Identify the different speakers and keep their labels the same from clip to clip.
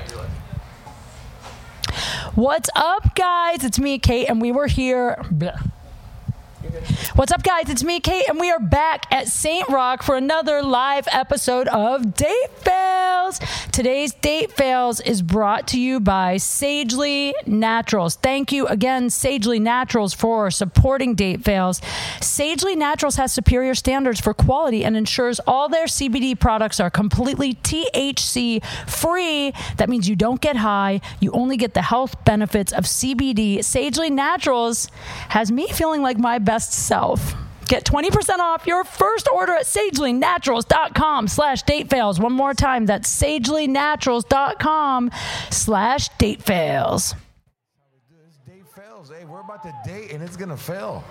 Speaker 1: What's up, guys? It's me, Kate, and we were here. What's up, guys? It's me, Kate, and we are back at St. Roch for another live episode of Date Fails. Today's Date Fails is brought to you by Sagely Naturals. Thank you again, Sagely Naturals, for supporting Date Fails. Sagely Naturals has superior standards for quality and ensures all their CBD products are completely THC free. That means you don't get high. You only get the health benefits of CBD. Sagely Naturals has me feeling like my best self. Get 20% off your first order at sagelynaturals.com/datefails. One more time, that's sagelynaturals.com/datefails.
Speaker 2: Date fails. Hey, we're about to date and it's gonna fail.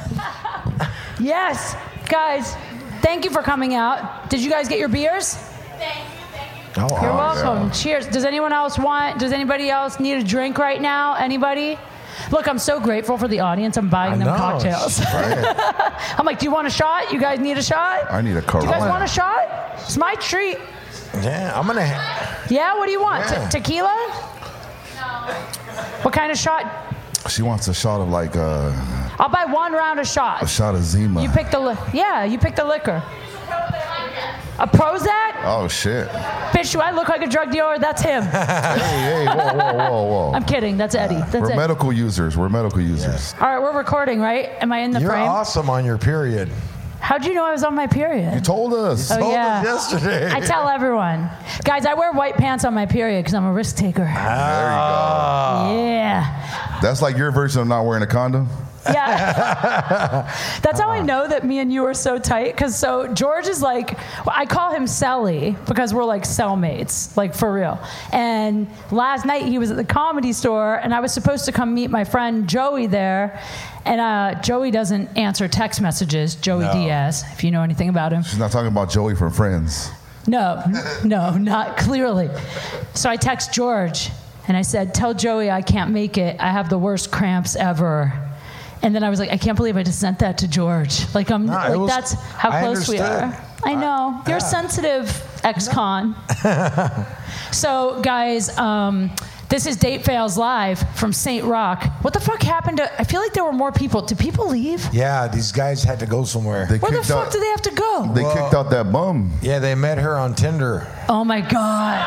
Speaker 1: Yes, guys, thank you for coming out. Did you guys get your beers?
Speaker 3: Thank you.
Speaker 1: You're welcome. Yeah. Cheers. Does anybody else need a drink right now? Anybody? Look, I'm so grateful for the audience. I'm buying them cocktails. I'm like, do you want a shot? You guys need a shot?
Speaker 4: I need a Corona.
Speaker 1: Do you guys want a shot? It's my treat.
Speaker 2: Yeah, I'm gonna.
Speaker 1: Yeah, what do you want?
Speaker 2: Yeah.
Speaker 1: Tequila? No. What kind of shot?
Speaker 4: She wants a shot of like
Speaker 1: I'll buy one round of shots.
Speaker 4: a shot of Zima.
Speaker 1: You pick the liquor. A Prozac?
Speaker 4: Oh shit!
Speaker 1: Bitch, do I look like a drug dealer? That's him.
Speaker 4: Hey, whoa!
Speaker 1: I'm kidding. That's Eddie. That's
Speaker 4: We're
Speaker 1: it.
Speaker 4: medical users. All
Speaker 1: right, we're recording, right? Am I in the
Speaker 2: You're
Speaker 1: frame?
Speaker 2: awesome on your period.
Speaker 1: How'd you know I was on my period?
Speaker 4: You told us.
Speaker 2: Told us yesterday.
Speaker 1: I tell everyone. Guys, I wear white pants on my period because I'm a risk taker.
Speaker 4: There you go.
Speaker 1: Yeah.
Speaker 4: That's like your version of not wearing a condom.
Speaker 1: Yeah. That's how I know that me and you are so tight. Because George is like, I call him Celly because we're like cellmates, like for real. And last night he was at the Comedy Store and I was supposed to come meet my friend Joey there. And Joey doesn't answer text messages, Joey Diaz, if you know anything about him.
Speaker 4: She's not talking about Joey from Friends.
Speaker 1: No, not clearly. So I text George and I said, tell Joey I can't make it. I have the worst cramps ever. And then I was like, I can't believe I just sent that to George. That's how close we are. I know. You're sensitive, ex-con. So, guys, this is Date Fails Live from St. Roch. What the fuck happened I feel like there were more people. Did people leave?
Speaker 2: Yeah, these guys had to go somewhere.
Speaker 1: Where the fuck did they have to go?
Speaker 4: They kicked out that bum.
Speaker 2: Yeah, they met her on Tinder.
Speaker 1: Oh, my God.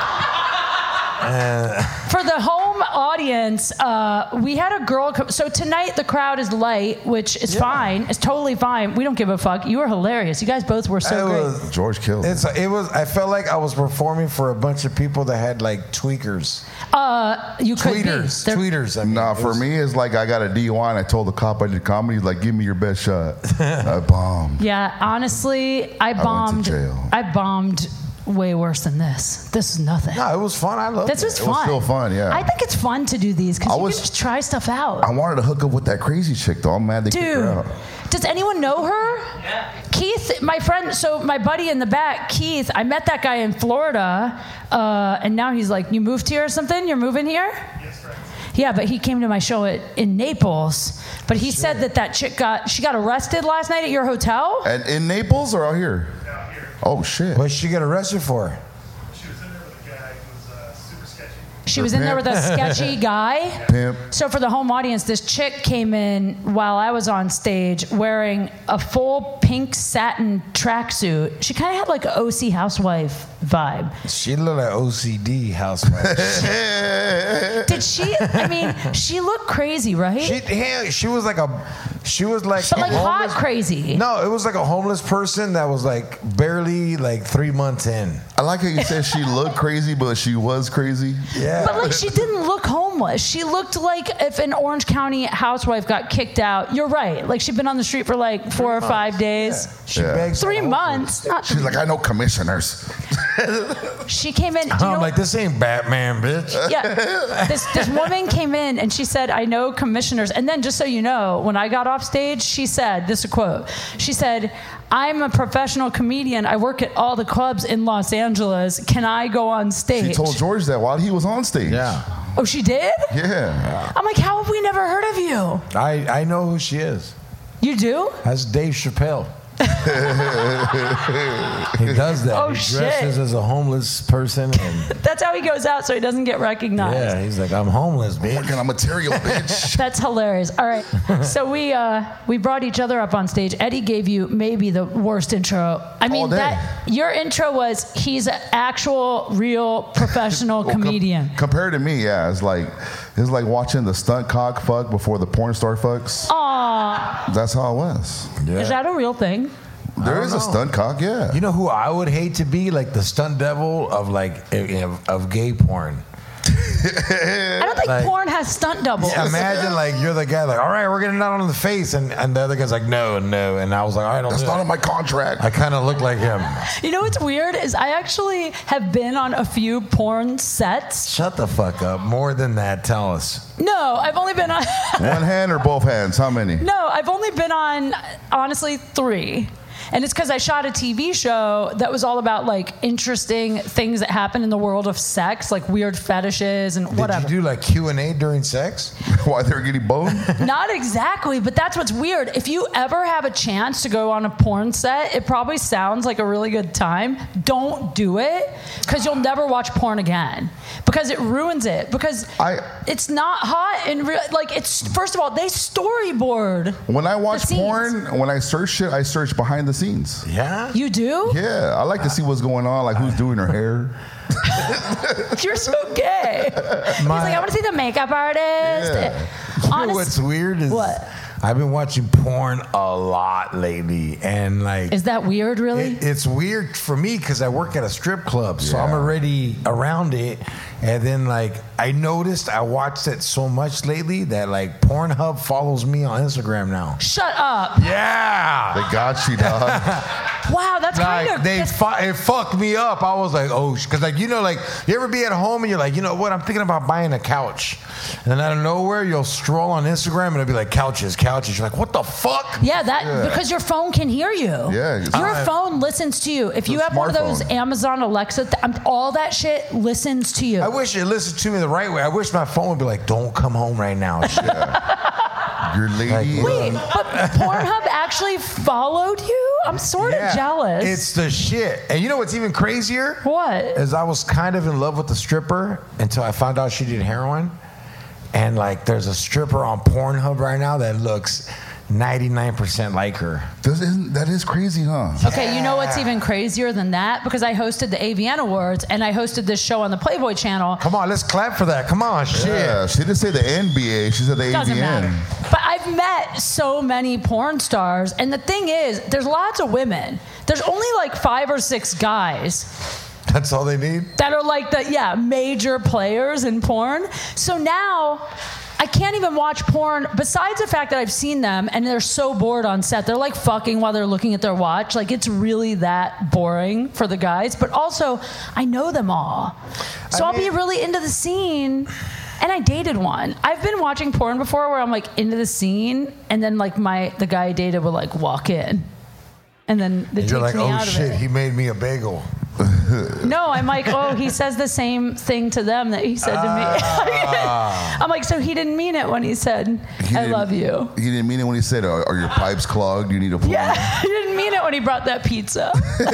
Speaker 1: For the home audience, we had a girl come. So tonight the crowd is light, which is fine. It's totally fine. We don't give a fuck. You were hilarious. You guys both were so great.
Speaker 4: George killed it.
Speaker 2: I felt like I was performing for a bunch of people that had like tweakers.
Speaker 1: You could
Speaker 2: Tweeters. I mean,
Speaker 4: For me, it's like I got a DUI and I told the cop I did comedy. He's like, give me your best shot. I bombed.
Speaker 1: Yeah, honestly, I bombed.
Speaker 4: went to jail.
Speaker 1: I bombed way worse than this. This is nothing.
Speaker 2: No, it was fun. I loved it.
Speaker 1: This was fun.
Speaker 4: It was still fun, yeah.
Speaker 1: I think it's fun to do these because you can just try stuff out.
Speaker 4: I wanted to hook up with that crazy chick, though. I'm mad they kicked her out.
Speaker 1: Does anyone know her? Yeah. Keith, my friend, so my buddy in the back, Keith, I met that guy in Florida, and now he's like, you moved here or something? You're moving here?
Speaker 5: Yes, right.
Speaker 1: Yeah, but he came to my show in Naples. But he said that chick got arrested last night at your hotel?
Speaker 4: And in Naples or out here?
Speaker 5: Out here.
Speaker 4: Oh, shit.
Speaker 2: What did she get arrested for?
Speaker 5: She was in there with a guy who was super sketchy.
Speaker 1: She was in there with a sketchy guy.
Speaker 4: Pimp.
Speaker 1: So for the home audience, this chick came in while I was on stage wearing a full pink satin tracksuit. She kind of had like an OC housewife vibe.
Speaker 2: She looked like OCD housewife.
Speaker 1: Did she? I mean, she looked crazy, right?
Speaker 2: She was like
Speaker 1: but like hot crazy.
Speaker 2: No, it was like a homeless person that was like barely like 3 months in.
Speaker 4: I like how you said she looked crazy, but she was crazy.
Speaker 2: Yeah.
Speaker 1: But like she didn't look homeless. She looked like if an Orange County housewife got kicked out. You're right. Like she'd been on the street for like 4 or 5 days.
Speaker 2: Yeah. She begged
Speaker 1: 3 months. Not
Speaker 4: She's like, I know commissioners.
Speaker 1: She came in.
Speaker 2: I'm like, this ain't Batman, bitch.
Speaker 1: Yeah. This woman came in and she said, I know commissioners. And then just so you know, when I got off stage, she said, this is a quote. She said, I'm a professional comedian. I work at all the clubs in Los Angeles. Can I go on stage?
Speaker 4: She told George that while he was on stage.
Speaker 2: Yeah.
Speaker 1: Oh, she did?
Speaker 4: Yeah.
Speaker 1: I'm like, how have we never heard of you?
Speaker 2: I know who she is.
Speaker 1: You do?
Speaker 2: That's Dave Chappelle. He does that.
Speaker 1: Oh,
Speaker 2: he
Speaker 1: shit.
Speaker 2: dresses as a homeless person, and
Speaker 1: That's how he goes out so he doesn't get recognized.
Speaker 2: yeah, he's like, I'm homeless,
Speaker 4: Working
Speaker 2: bitch.
Speaker 4: on material, bitch.
Speaker 1: That's hilarious. All right. So we brought each other up on stage. Eddie gave you maybe the worst intro. I mean,
Speaker 4: All day.
Speaker 1: that your intro was he's an actual, real, professional comedian.
Speaker 4: Compared to me, yeah, it's like watching the stunt cock fuck before the porn star fucks.
Speaker 1: Aw.
Speaker 4: That's how it was.
Speaker 2: Yeah.
Speaker 1: Is that a real thing?
Speaker 4: There
Speaker 2: don't
Speaker 4: is a
Speaker 2: know.
Speaker 4: stunt cock, yeah.
Speaker 2: You know who I would hate to be? Like the stunt devil of of gay porn.
Speaker 1: I don't think
Speaker 2: Like-
Speaker 1: porn has stunt doubles.
Speaker 2: Imagine like you're the guy like, all right, we're getting out on the face, and the other guy's like, no, and I was like, all right, don't
Speaker 4: That's
Speaker 2: do
Speaker 4: not
Speaker 2: that.
Speaker 4: on my contract.
Speaker 2: I kind of look like him.
Speaker 1: You know what's weird is I actually have been on a few porn sets.
Speaker 2: Shut the fuck up. More than that, tell us.
Speaker 1: No, I've only been on.
Speaker 4: One hand or both hands? How many?
Speaker 1: No, I've only been on, honestly, 3. And it's because I shot a TV show that was all about like interesting things that happen in the world of sex, like weird fetishes and whatever.
Speaker 2: Did you do like Q&A during sex?
Speaker 4: Why they're getting boned?
Speaker 1: Not exactly, but that's what's weird. If you ever have a chance to go on a porn set, it probably sounds like a really good time. Don't do it because you'll never watch porn again because it ruins it. Because it's not hot and real. Like it's first of all, they storyboard.
Speaker 4: When I watch
Speaker 1: the scenes.
Speaker 4: porn, when I search shit, I search behind the scenes.
Speaker 2: Yeah.
Speaker 1: You do?
Speaker 4: Yeah, I like to see what's going on, like who's doing her hair.
Speaker 1: You're so gay. He's like, I want to see the makeup artist.
Speaker 4: Yeah.
Speaker 2: You know
Speaker 1: Honest-
Speaker 2: what's weird is
Speaker 1: What?
Speaker 2: I've been watching porn a lot lately, and like
Speaker 1: Is that weird, really?
Speaker 2: it's weird for me because I work at a strip club, so I'm
Speaker 4: Yeah.
Speaker 2: already around it. And then like I noticed I watched it so much lately that like Pornhub follows me on Instagram now.
Speaker 1: Shut up.
Speaker 2: Yeah.
Speaker 4: They got you, dog.
Speaker 1: Wow, that's kind
Speaker 2: Like
Speaker 1: of.
Speaker 2: it fucked me up. I was like, oh, because like you know, like you ever be at home and you're like, you know what? I'm thinking about buying a couch, and then out of nowhere you'll stroll on Instagram and it'll be like couches. You're like, what the fuck?
Speaker 1: Yeah, because your phone can hear you.
Speaker 4: Yeah, it's-
Speaker 1: Your phone listens to you. If you have one of those
Speaker 4: smartphone.
Speaker 1: Amazon Alexa, all that shit listens to you.
Speaker 2: I wish it listened to me the right way. I wish my phone would be like, don't come home right now. Shit.
Speaker 4: Your lady.
Speaker 1: Wait, but Pornhub actually followed you? I'm sort of jealous.
Speaker 2: It's the shit. And you know what's even crazier?
Speaker 1: What?
Speaker 2: Is I was kind of in love with the stripper until I found out she did heroin. And like there's a stripper on Pornhub right now that looks 99% like her.
Speaker 4: That is crazy, huh?
Speaker 1: Okay, you know what's even crazier than that? Because I hosted the AVN Awards and I hosted this show on the Playboy Channel.
Speaker 2: Come on, let's clap for that. Come on, shit.
Speaker 4: Yeah, she didn't say the NBA. She said the
Speaker 1: Doesn't
Speaker 4: AVN.
Speaker 1: matter. But I've met so many porn stars, and the thing is, there's lots of women. There's only like 5 or 6 guys
Speaker 2: That's all they need?
Speaker 1: that are like the major players in porn. So now I can't even watch porn besides the fact that I've seen them and they're so bored on set. They're like fucking while they're looking at their watch. Like it's really that boring for the guys. But also I know them all. So I'll be really into the scene. And I dated one. I've been watching porn before where I'm like into the scene and then like the guy I dated would like walk in. And then it takes
Speaker 2: You're like,
Speaker 1: me
Speaker 2: oh
Speaker 1: out of
Speaker 2: shit,
Speaker 1: it.
Speaker 2: he made me a bagel.
Speaker 1: No, I'm like, oh, he says the same thing to them that he said to me. I'm like, so he didn't mean it when he said, I love you.
Speaker 4: He didn't mean it when he said, are your pipes clogged? You need a plumber?
Speaker 1: Yeah, he didn't mean it when he brought that pizza.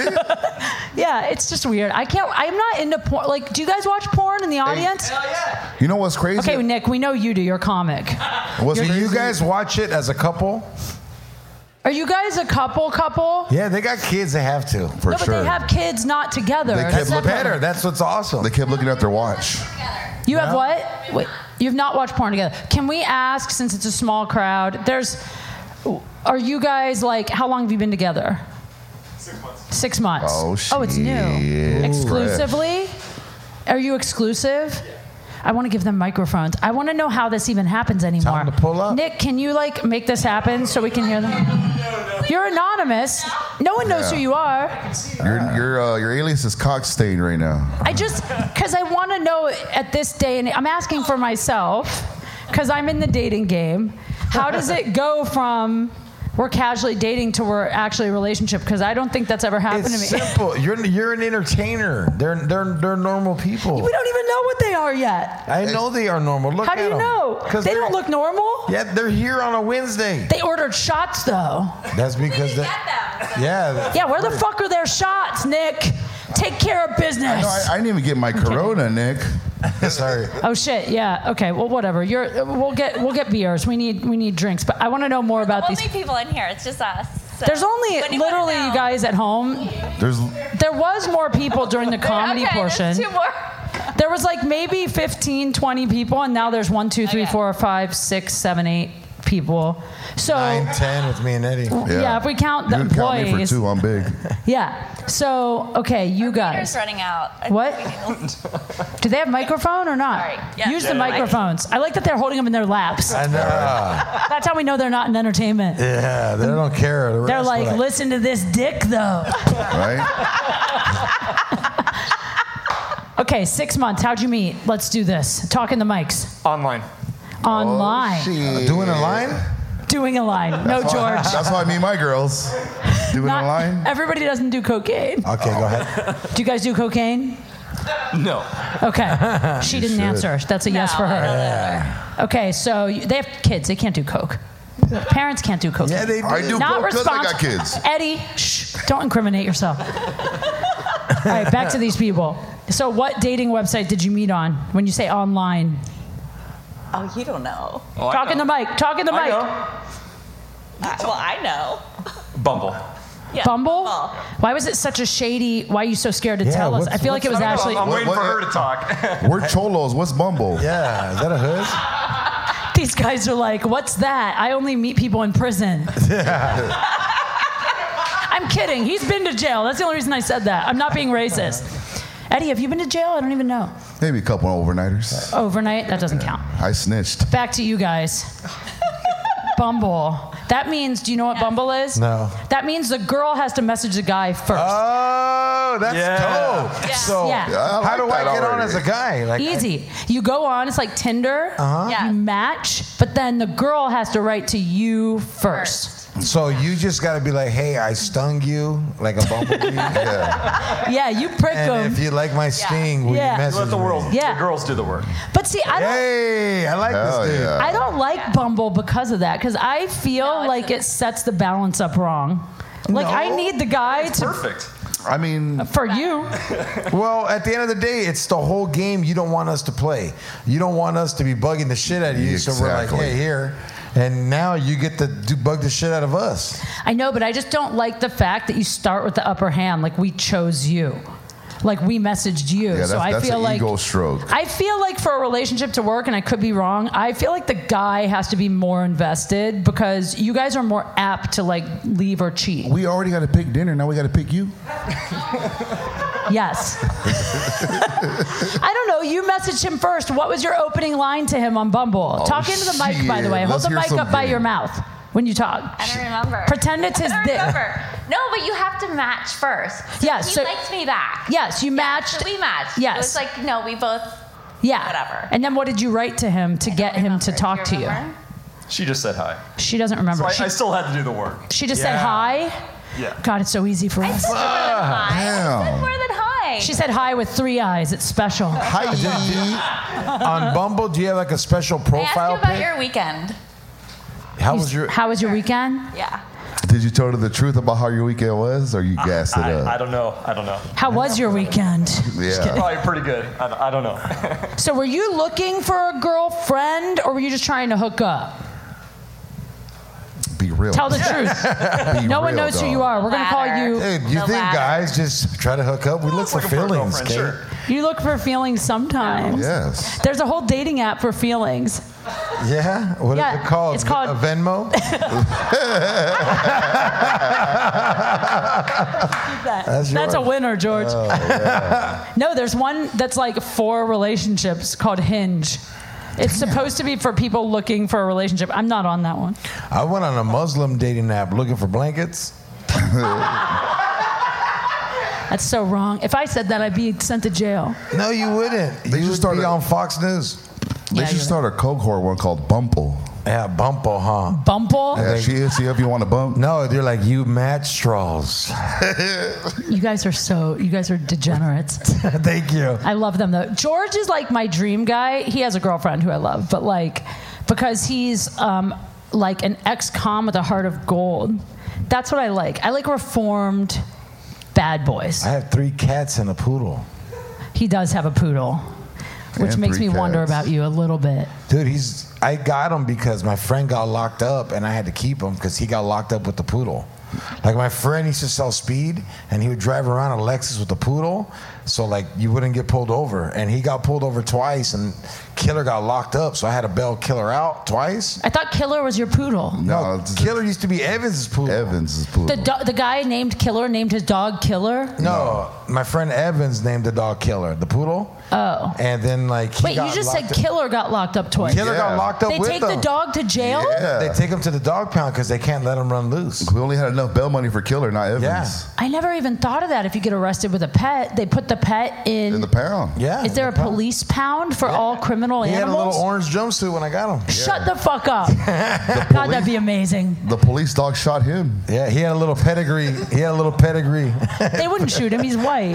Speaker 1: Yeah, it's just weird. I'm not into porn. Like, do you guys watch porn in the audience?
Speaker 4: You know what's crazy?
Speaker 1: Okay, Nick, we know you do. You're a comic.
Speaker 4: What's
Speaker 2: Do
Speaker 4: crazy?
Speaker 2: you guys watch it as a couple?
Speaker 1: Are you guys a couple?
Speaker 2: Yeah, they got kids, they have to.
Speaker 4: For
Speaker 1: No, but
Speaker 4: sure.
Speaker 1: they have kids not together.
Speaker 4: They
Speaker 1: That's
Speaker 4: kept looking
Speaker 1: separate.
Speaker 2: Better, that's what's awesome.
Speaker 4: They kept looking at their watch.
Speaker 1: You have what? Wait, you've not watched porn together. Can we ask, since it's a small crowd, are you guys like, how long have you been together?
Speaker 5: 6 months.
Speaker 1: 6 months.
Speaker 4: Oh,
Speaker 1: it's new.
Speaker 4: shit.
Speaker 1: Exclusively? Are you exclusive? I want to give them microphones. I want to know how this even happens anymore.
Speaker 2: Time to pull up.
Speaker 1: Nick, can you like make this happen so we can hear them? You're anonymous. No one knows
Speaker 4: Yeah.
Speaker 1: who you are.
Speaker 4: Your alias is cock stained right now.
Speaker 1: Because I want to know at this day, and I'm asking for myself, because I'm in the dating game. How does it go from we're casually dating till we're actually a relationship, because I don't think that's ever happened
Speaker 2: It's
Speaker 1: to me.
Speaker 2: simple. You're an entertainer. They're normal people.
Speaker 1: We don't even know what they are yet.
Speaker 2: I know they are normal. Look
Speaker 1: How
Speaker 2: at
Speaker 1: do you
Speaker 2: them.
Speaker 1: know?
Speaker 2: 'Cause
Speaker 1: They
Speaker 2: they're-
Speaker 1: don't look normal.
Speaker 2: Yeah, they're here on a Wednesday.
Speaker 1: They ordered shots though.
Speaker 2: That's because they. Yeah.
Speaker 1: Yeah, where the fuck are their shots, Nick? Take care of business.
Speaker 4: No, I didn't even get my Corona, Nick.
Speaker 2: Sorry.
Speaker 1: Oh shit! Yeah. Okay. Well, whatever. We'll get beers. We need drinks. But I want to know more about
Speaker 3: Only
Speaker 1: these.
Speaker 3: people in here. It's just us. So
Speaker 1: There's only
Speaker 3: what do you wanna
Speaker 1: literally
Speaker 3: know?
Speaker 1: you guys at home. There was more people during the comedy
Speaker 3: Okay,
Speaker 1: portion.
Speaker 3: there's 2 more.
Speaker 1: There was like maybe 15, 20 people, and now there's 1, 2, 3, 4, 5, 6, 7, 8 people. So
Speaker 2: 9, 10 with me and Eddie.
Speaker 1: yeah, if we count the
Speaker 4: You can count me for
Speaker 1: employees.
Speaker 4: 2. I'm big.
Speaker 1: Yeah. So okay, you
Speaker 3: Meter's
Speaker 1: guys.
Speaker 3: running out.
Speaker 1: What? Do they have microphone or not?
Speaker 3: Sorry. Yeah.
Speaker 1: Use the
Speaker 3: Yeah.
Speaker 1: microphones. I like that they're holding them in their laps.
Speaker 2: I know.
Speaker 1: That's how we know they're not in entertainment.
Speaker 2: Yeah, they don't care. The
Speaker 1: They're
Speaker 2: rest
Speaker 1: like,
Speaker 2: will
Speaker 1: listen to this dick though.
Speaker 4: Right?
Speaker 1: Okay, 6 months. How'd you meet? Let's do this. Talk in the mics.
Speaker 6: Online.
Speaker 1: Online.
Speaker 2: Doing a line?
Speaker 1: Doing a line. No, George.
Speaker 4: That's how I meet my girls. Doing
Speaker 1: Not-
Speaker 4: a line.
Speaker 1: Everybody doesn't do cocaine.
Speaker 2: Okay, go ahead.
Speaker 1: Do you guys do cocaine?
Speaker 6: No.
Speaker 1: Okay. She didn't
Speaker 4: should.
Speaker 1: answer. That's a yes for her. Okay, so they have kids. They can't do coke. Parents can't do cocaine.
Speaker 2: Yeah, they do.
Speaker 4: I do
Speaker 1: Not
Speaker 4: because I got
Speaker 1: responsible.
Speaker 4: kids.
Speaker 1: Eddie, shh, don't incriminate yourself. All right, back to these people. So what dating website did you meet on when you say online?
Speaker 3: Oh, you don't know.
Speaker 6: Oh, I
Speaker 1: Talk in
Speaker 6: know.
Speaker 1: the mic. Talk in the
Speaker 6: I
Speaker 1: mic.
Speaker 6: know.
Speaker 3: Well, I know.
Speaker 6: Bumble.
Speaker 3: Yeah,
Speaker 1: Bumble? Why was it such a shady? Why are you so scared to
Speaker 2: Yeah,
Speaker 1: tell us?
Speaker 2: what's-
Speaker 1: I feel like it was
Speaker 6: I don't know,
Speaker 1: actually.
Speaker 6: I'm waiting
Speaker 4: What-
Speaker 6: for her to talk.
Speaker 4: We're cholos. What's Bumble?
Speaker 2: Yeah, is that a hood?
Speaker 1: These guys are like, what's that? I only meet people in prison. I'm kidding. He's been to jail. That's the only reason I said that. I'm not being racist. Eddie, have you been to jail? I don't even know.
Speaker 4: Maybe a couple of overnighters.
Speaker 1: Overnight? That doesn't count.
Speaker 4: I snitched.
Speaker 1: Back to you guys. Bumble. That means, do you know what Bumble is?
Speaker 2: No.
Speaker 1: That means the girl has to message the guy first.
Speaker 2: Oh, that's
Speaker 6: Yeah.
Speaker 2: dope.
Speaker 3: Yeah.
Speaker 2: So,
Speaker 1: Yeah.
Speaker 4: I
Speaker 2: how do
Speaker 4: like
Speaker 2: I
Speaker 4: that
Speaker 2: get on
Speaker 4: already.
Speaker 2: as a guy? Like,
Speaker 1: Easy. You go on, it's like Tinder.
Speaker 3: Yeah.
Speaker 1: You match, but then the girl has to write to you first.
Speaker 2: So you just got to be like, hey, I stung you like a bumblebee.
Speaker 4: Yeah.
Speaker 1: Yeah, you prick
Speaker 2: And
Speaker 1: them.
Speaker 2: if you like my sting, will
Speaker 1: Yeah.
Speaker 2: you message
Speaker 6: Let the world,
Speaker 2: me?
Speaker 1: Yeah.
Speaker 6: the girls do the work.
Speaker 1: But see, I don't.
Speaker 2: Hey, I like
Speaker 4: Hell
Speaker 2: this dude.
Speaker 4: yeah.
Speaker 1: I don't like Bumble because of that, because I feel
Speaker 3: No, it's
Speaker 1: like
Speaker 3: a-
Speaker 1: it sets the balance up wrong. Like I
Speaker 2: No.
Speaker 1: need the guy to
Speaker 6: Perfect.
Speaker 4: I mean,
Speaker 1: for you.
Speaker 2: Well, at the end of the day, it's the whole game you don't want us to play. You don't want us to be bugging the shit out of you. So we're like,
Speaker 4: Exactly.
Speaker 2: hey, here. And now you get to bug the shit out of us.
Speaker 1: I know, but I just don't like the fact that you start with the upper hand. Like we chose you. Like we messaged you.
Speaker 4: yeah,
Speaker 1: so I
Speaker 4: that's
Speaker 1: feel
Speaker 4: an
Speaker 1: like
Speaker 4: ego stroke.
Speaker 1: I feel like for a relationship to work, and I could be wrong, I feel like the guy has to be more invested because you guys are more apt to like leave or cheat.
Speaker 4: We already got to pick dinner. Now we got to pick you.
Speaker 1: Yes. I don't know. You messaged him first. What was your opening line to him on Bumble?
Speaker 4: Oh,
Speaker 1: Talk into the mic, by the
Speaker 4: shit.
Speaker 1: way. Hold
Speaker 4: Let's
Speaker 1: the
Speaker 4: hear
Speaker 1: mic up by
Speaker 4: something.
Speaker 1: your mouth when you talk.
Speaker 3: I don't remember.
Speaker 1: Pretend it's his
Speaker 3: I don't
Speaker 1: dick.
Speaker 3: remember. No, but you have to match first.
Speaker 1: Yeah,
Speaker 3: He
Speaker 1: so-
Speaker 3: liked me back.
Speaker 1: Yes, you
Speaker 3: Yeah,
Speaker 1: matched.
Speaker 3: So we matched.
Speaker 1: Yes.
Speaker 3: It was like, no, we both.
Speaker 1: Yeah.
Speaker 3: Whatever.
Speaker 1: And then what did you write to him to get him to
Speaker 3: remember.
Speaker 1: talk
Speaker 3: Do
Speaker 1: to you?
Speaker 3: remember?
Speaker 6: She just said hi.
Speaker 1: She doesn't remember.
Speaker 6: So I still had to do the work.
Speaker 1: She just said
Speaker 2: Yeah.
Speaker 1: hi.
Speaker 6: Yeah.
Speaker 1: God, it's so easy for us.
Speaker 3: More than hi. I said
Speaker 4: Damn.
Speaker 3: more than hi.
Speaker 1: She said hi with 3 eyes. It's special.
Speaker 4: Hi.
Speaker 2: On Bumble, do you have like a special
Speaker 3: I asked
Speaker 2: profile
Speaker 3: you about
Speaker 2: pic?
Speaker 3: your weekend.
Speaker 2: How was your?
Speaker 1: How was your weekend?
Speaker 3: Yeah.
Speaker 4: Did you tell her the truth about how your weekend was, or you gassed it
Speaker 6: I
Speaker 4: up?
Speaker 6: don't know. I don't know.
Speaker 1: How was your weekend?
Speaker 4: Yeah.
Speaker 6: Probably pretty good. I don't know.
Speaker 1: So were you looking for a girlfriend or were you just trying to hook up?
Speaker 4: Be real.
Speaker 1: Tell the truth.
Speaker 4: Be
Speaker 1: No one
Speaker 4: real,
Speaker 1: knows who
Speaker 4: dog.
Speaker 1: you are. We're going to call
Speaker 3: Ladder.
Speaker 1: you.
Speaker 2: Hey, you
Speaker 3: The
Speaker 2: think
Speaker 3: ladder.
Speaker 2: guys just try to hook up? We look for
Speaker 6: Looking for a
Speaker 2: feelings,
Speaker 6: girlfriend,
Speaker 2: okay?
Speaker 6: sure.
Speaker 1: You look for feelings sometimes.
Speaker 4: Yes.
Speaker 1: There's a whole dating app for feelings.
Speaker 2: Yeah? What is
Speaker 1: Yeah,
Speaker 2: it called?
Speaker 1: it's called-
Speaker 2: a Venmo?
Speaker 1: That's
Speaker 2: yours.
Speaker 1: a winner, George. No, there's one that's like for relationships called Hinge. It's supposed to be for people looking for a relationship. I'm not on that one.
Speaker 2: I went on a Muslim dating app looking for blankets.
Speaker 1: That's so wrong. If I said that, I'd be sent to jail.
Speaker 2: No, you wouldn't.
Speaker 4: They
Speaker 2: You
Speaker 4: should
Speaker 2: would
Speaker 4: start
Speaker 2: be
Speaker 4: a-
Speaker 2: on Fox News.
Speaker 4: They should start a cohort one called Bumble.
Speaker 2: Yeah, Bumpo, huh?
Speaker 1: Bumble.
Speaker 4: Yeah, she hits you up. You want to bump?
Speaker 2: No, they're like, you match straws.
Speaker 1: You guys are degenerates.
Speaker 2: Thank you.
Speaker 1: I love them though. George is like my dream guy. He has a girlfriend who I love, but like, because he's like an ex-con with a heart of gold. That's what I like. I like reformed bad boys.
Speaker 2: I have 3 cats and a poodle.
Speaker 1: He does have a poodle, which
Speaker 4: And
Speaker 1: makes
Speaker 4: 3
Speaker 1: me wonder
Speaker 4: cats.
Speaker 1: about you a little bit.
Speaker 2: Dude, I got him because my friend got locked up and I had to keep him because he got locked up with the poodle. Like my friend used to sell speed and he would drive around a Lexus with the poodle so like you wouldn't get pulled over. And he got pulled over twice and Killer got locked up, so I had to bail Killer out twice.
Speaker 1: I thought Killer was your poodle.
Speaker 4: No,
Speaker 2: Killer used to be Evans's poodle.
Speaker 4: Evans' poodle.
Speaker 1: The guy named Killer named his dog Killer.
Speaker 2: No, my friend Evans named the dog Killer, the poodle.
Speaker 1: Oh.
Speaker 2: And then like he
Speaker 1: Wait, you
Speaker 2: got
Speaker 1: just said
Speaker 2: locked up.
Speaker 1: Killer got locked up twice.
Speaker 2: Killer got
Speaker 4: Yeah.
Speaker 2: locked up
Speaker 1: They
Speaker 2: with
Speaker 1: take
Speaker 2: them.
Speaker 1: the dog to jail?
Speaker 4: Yeah.
Speaker 2: They take him to the dog pound because they can't let him run loose.
Speaker 4: We only had enough bail money for Killer, not Evans.
Speaker 2: Yeah.
Speaker 1: I never even thought of that. If you get arrested with a pet, they put the pet in.
Speaker 4: In the pound.
Speaker 2: Yeah.
Speaker 1: Is there a police pound for all criminal
Speaker 2: He had a
Speaker 1: animals?
Speaker 2: little orange jumpsuit when I got him.
Speaker 1: Shut the fuck up. God, that'd be amazing.
Speaker 4: The police dog shot him.
Speaker 2: Yeah, he had a little pedigree.
Speaker 1: They wouldn't shoot him. He's white.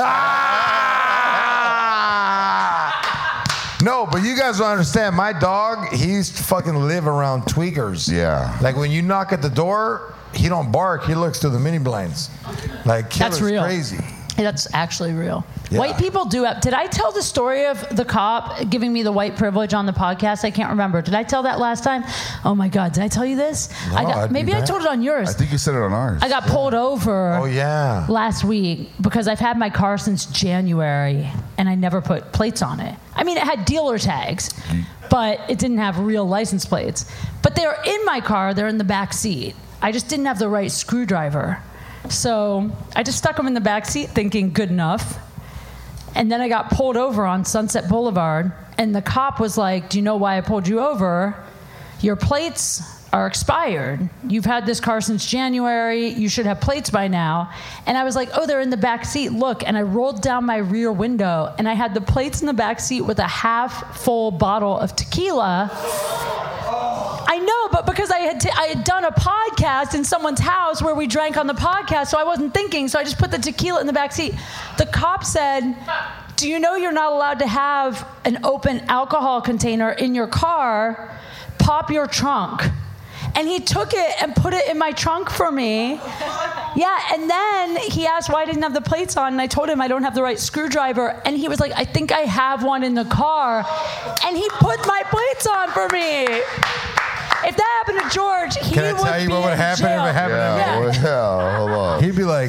Speaker 2: No, but you guys don't understand. My dog, he used to fucking live around tweakers.
Speaker 4: Yeah.
Speaker 2: Like when you knock at the door, he don't bark. He looks through the mini blinds. Like Killer's
Speaker 1: That's real.
Speaker 2: crazy.
Speaker 1: That's actually real.
Speaker 2: Yeah.
Speaker 1: White people do have. Did I tell the story of the cop giving me the white privilege on the podcast? I can't remember. Did I tell that last time? Oh my God. Did I tell you this?
Speaker 2: No,
Speaker 1: maybe I told it on yours.
Speaker 4: I think you said it on ours.
Speaker 1: I got pulled over.
Speaker 2: Oh, yeah.
Speaker 1: Last week because I've had my car since January and I never put plates on it. I mean, it had dealer tags, but it didn't have real license plates. But they were in my car. They're in the back seat. I just didn't have the right screwdriver. So I just stuck them in the back seat thinking good enough. And then I got pulled over on Sunset Boulevard. And the cop was like, do you know why I pulled you over? Your plates are expired. You've had this car since January. You should have plates by now. And I was like, oh, they're in the back seat. Look. And I rolled down my rear window and I had the plates in the back seat with a half full bottle of tequila. I know, but because I had done a podcast in someone's house where we drank on the podcast, so I wasn't thinking, so I just put the tequila in the back seat. The cop said, do you know you're not allowed to have an open alcohol container in your car? Pop your trunk. And he took it and put it in my trunk for me. Yeah, and then he asked why I didn't have the plates on, and I told him I don't have the right screwdriver, and he was like, I think I have one in the car, and he put my plates on for me. If that happened to George, he
Speaker 2: Can I
Speaker 1: would
Speaker 2: tell you
Speaker 1: be
Speaker 2: what would
Speaker 1: in
Speaker 2: happen
Speaker 1: jail.
Speaker 2: if it happened to me?
Speaker 4: Yeah,
Speaker 1: Yeah.
Speaker 4: well, yeah, hold on.
Speaker 2: He'd be like,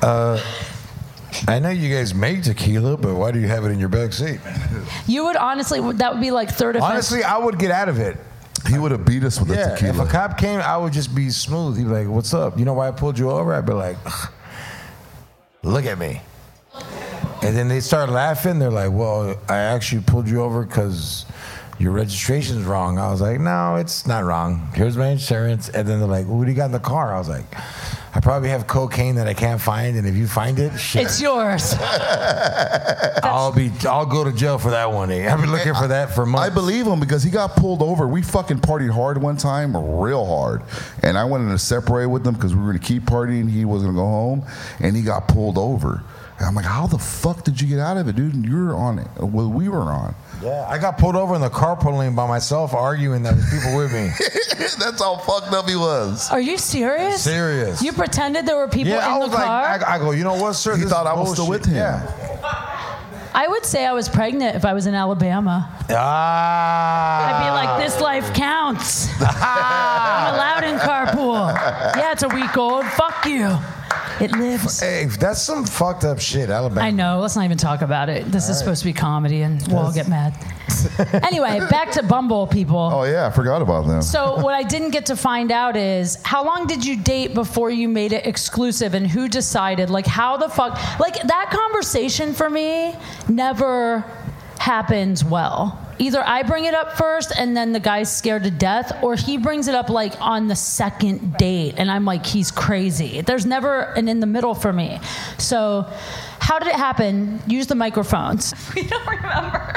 Speaker 2: I know you guys make tequila, but why do you have it in your back seat?
Speaker 1: You would honestly, that would be like third offense.
Speaker 2: Honestly, I would get out of it.
Speaker 4: He would have beat us with the
Speaker 2: Yeah,
Speaker 4: tequila.
Speaker 2: if a cop came, I would just be smooth. He'd be like, what's up? You know why I pulled you over? I'd be like, look at me. And then they start laughing. They're like, well, I actually pulled you over because your registration's wrong. I was like, no, it's not wrong. Here's my insurance. And then they're like, what do you got in the car? I was like, I probably have cocaine that I can't find, and if you find it, shit,
Speaker 1: It's yours.
Speaker 2: I'll go to jail for that one. I've been looking for that for months.
Speaker 4: I believe him because he got pulled over. We fucking partied hard one time, real hard. And I wanted to separate with him because we were going to keep partying. He was going to go home. And he got pulled over. And I'm like, how the fuck did you get out of it, dude? You were on it. Well, we were on.
Speaker 2: Yeah, I got pulled over in the carpool lane by myself, arguing that there's people with me.
Speaker 4: That's how fucked up he was.
Speaker 1: Are you serious?
Speaker 2: Serious.
Speaker 1: You pretended there were people
Speaker 2: Yeah, I
Speaker 1: in the
Speaker 2: was like,
Speaker 1: car?
Speaker 2: I go, you know what, sir?
Speaker 4: He
Speaker 2: This
Speaker 4: thought
Speaker 2: is
Speaker 4: I was still
Speaker 2: bullshit."
Speaker 4: with him.
Speaker 2: Yeah.
Speaker 1: I would say I was pregnant if I was in Alabama. I'd be like, this life counts. I'm allowed in carpool. Yeah, it's a week old. Fuck you. It lives.
Speaker 2: Hey, that's some fucked up shit, Alabama.
Speaker 1: I know. Let's not even talk about it. This is supposed to be comedy, and we'll all get mad. Anyway, back to Bumble, people.
Speaker 4: Oh, yeah, I forgot about them.
Speaker 1: So what I didn't get to find out is how long did you date before you made it exclusive, and who decided? Like, how the fuck? Like, that conversation for me never happens well. Either I bring it up first and then the guy's scared to death, or he brings it up like on the second date and I'm like, he's crazy. There's never an in the middle for me. So how did it happen? Use the microphones.
Speaker 3: We don't remember.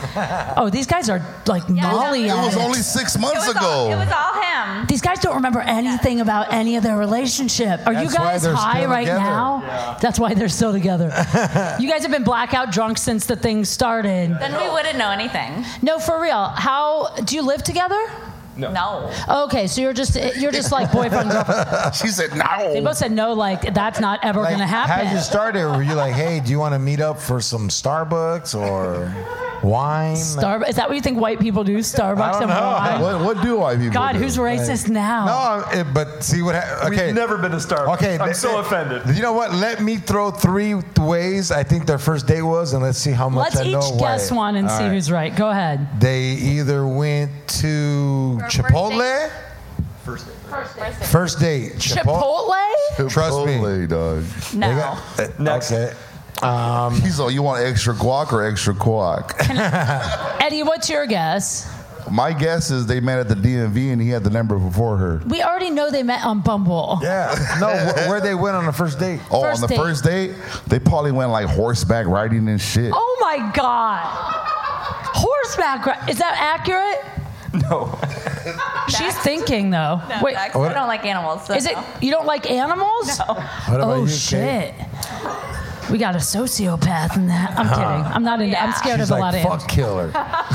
Speaker 1: Oh, these guys are like Molly
Speaker 4: It was
Speaker 1: addicts.
Speaker 4: only 6 months
Speaker 3: It
Speaker 4: ago.
Speaker 3: was all him.
Speaker 1: These guys don't remember anything about any of their relationship. Are you
Speaker 2: That's why
Speaker 1: guys
Speaker 2: they're
Speaker 1: high
Speaker 2: still
Speaker 1: right
Speaker 2: together.
Speaker 1: now? That's why they're still together. You guys have been blackout drunk since the thing started.
Speaker 3: Then we wouldn't know anything.
Speaker 1: No, for real. How do you live together?
Speaker 3: No.
Speaker 1: Okay, so you're just like boyfriend girlfriend.
Speaker 4: She said
Speaker 1: They
Speaker 4: no.
Speaker 1: both said no, like that's not ever
Speaker 2: Like,
Speaker 1: gonna happen.
Speaker 2: how'd you start it? Were you like, hey, do you want to meet up for some Starbucks or wine?
Speaker 1: Is that what you think white people do? Starbucks and wine?
Speaker 4: What do I people
Speaker 1: God,
Speaker 4: do?
Speaker 1: who's racist now?
Speaker 2: No, but see what okay.
Speaker 6: We've never been to Starbucks.
Speaker 2: Okay,
Speaker 6: I'm so offended.
Speaker 2: You know what? Let me throw 3 ways I think their first date was, and let's see how much
Speaker 1: Let's
Speaker 2: I know
Speaker 1: each
Speaker 2: why.
Speaker 1: guess one and
Speaker 2: All
Speaker 1: see
Speaker 2: right.
Speaker 1: who's right. Go ahead.
Speaker 2: They either went to
Speaker 3: For a first
Speaker 2: Chipotle.
Speaker 3: date?
Speaker 2: First date.
Speaker 1: Chipotle?
Speaker 2: Trust me.
Speaker 4: Chipotle, dog.
Speaker 3: No.
Speaker 2: They got-
Speaker 6: Next.
Speaker 2: Okay.
Speaker 4: He's all, you want extra guac or extra guac?
Speaker 1: Eddie, what's your guess?
Speaker 4: My guess is they met at the DMV and he had the number before her.
Speaker 1: We already know they met on Bumble.
Speaker 2: Yeah. No, where they went on the first date.
Speaker 4: Oh,
Speaker 1: First
Speaker 4: on the
Speaker 1: date.
Speaker 4: first date, they probably went like horseback riding and shit.
Speaker 1: Oh my God. Horseback is that accurate?
Speaker 6: No.
Speaker 1: She's thinking though.
Speaker 3: No,
Speaker 1: Wait,
Speaker 3: I don't like animals. So
Speaker 1: is it
Speaker 3: no.
Speaker 1: you don't like animals?
Speaker 3: No.
Speaker 2: What about
Speaker 1: Oh
Speaker 2: you,
Speaker 1: shit. We got a sociopath in that. I'm kidding. I'm not into. I'm
Speaker 3: Yeah.
Speaker 1: scared
Speaker 2: She's
Speaker 1: of a
Speaker 2: like,
Speaker 1: lot of
Speaker 2: fuck
Speaker 1: animals.
Speaker 2: killer.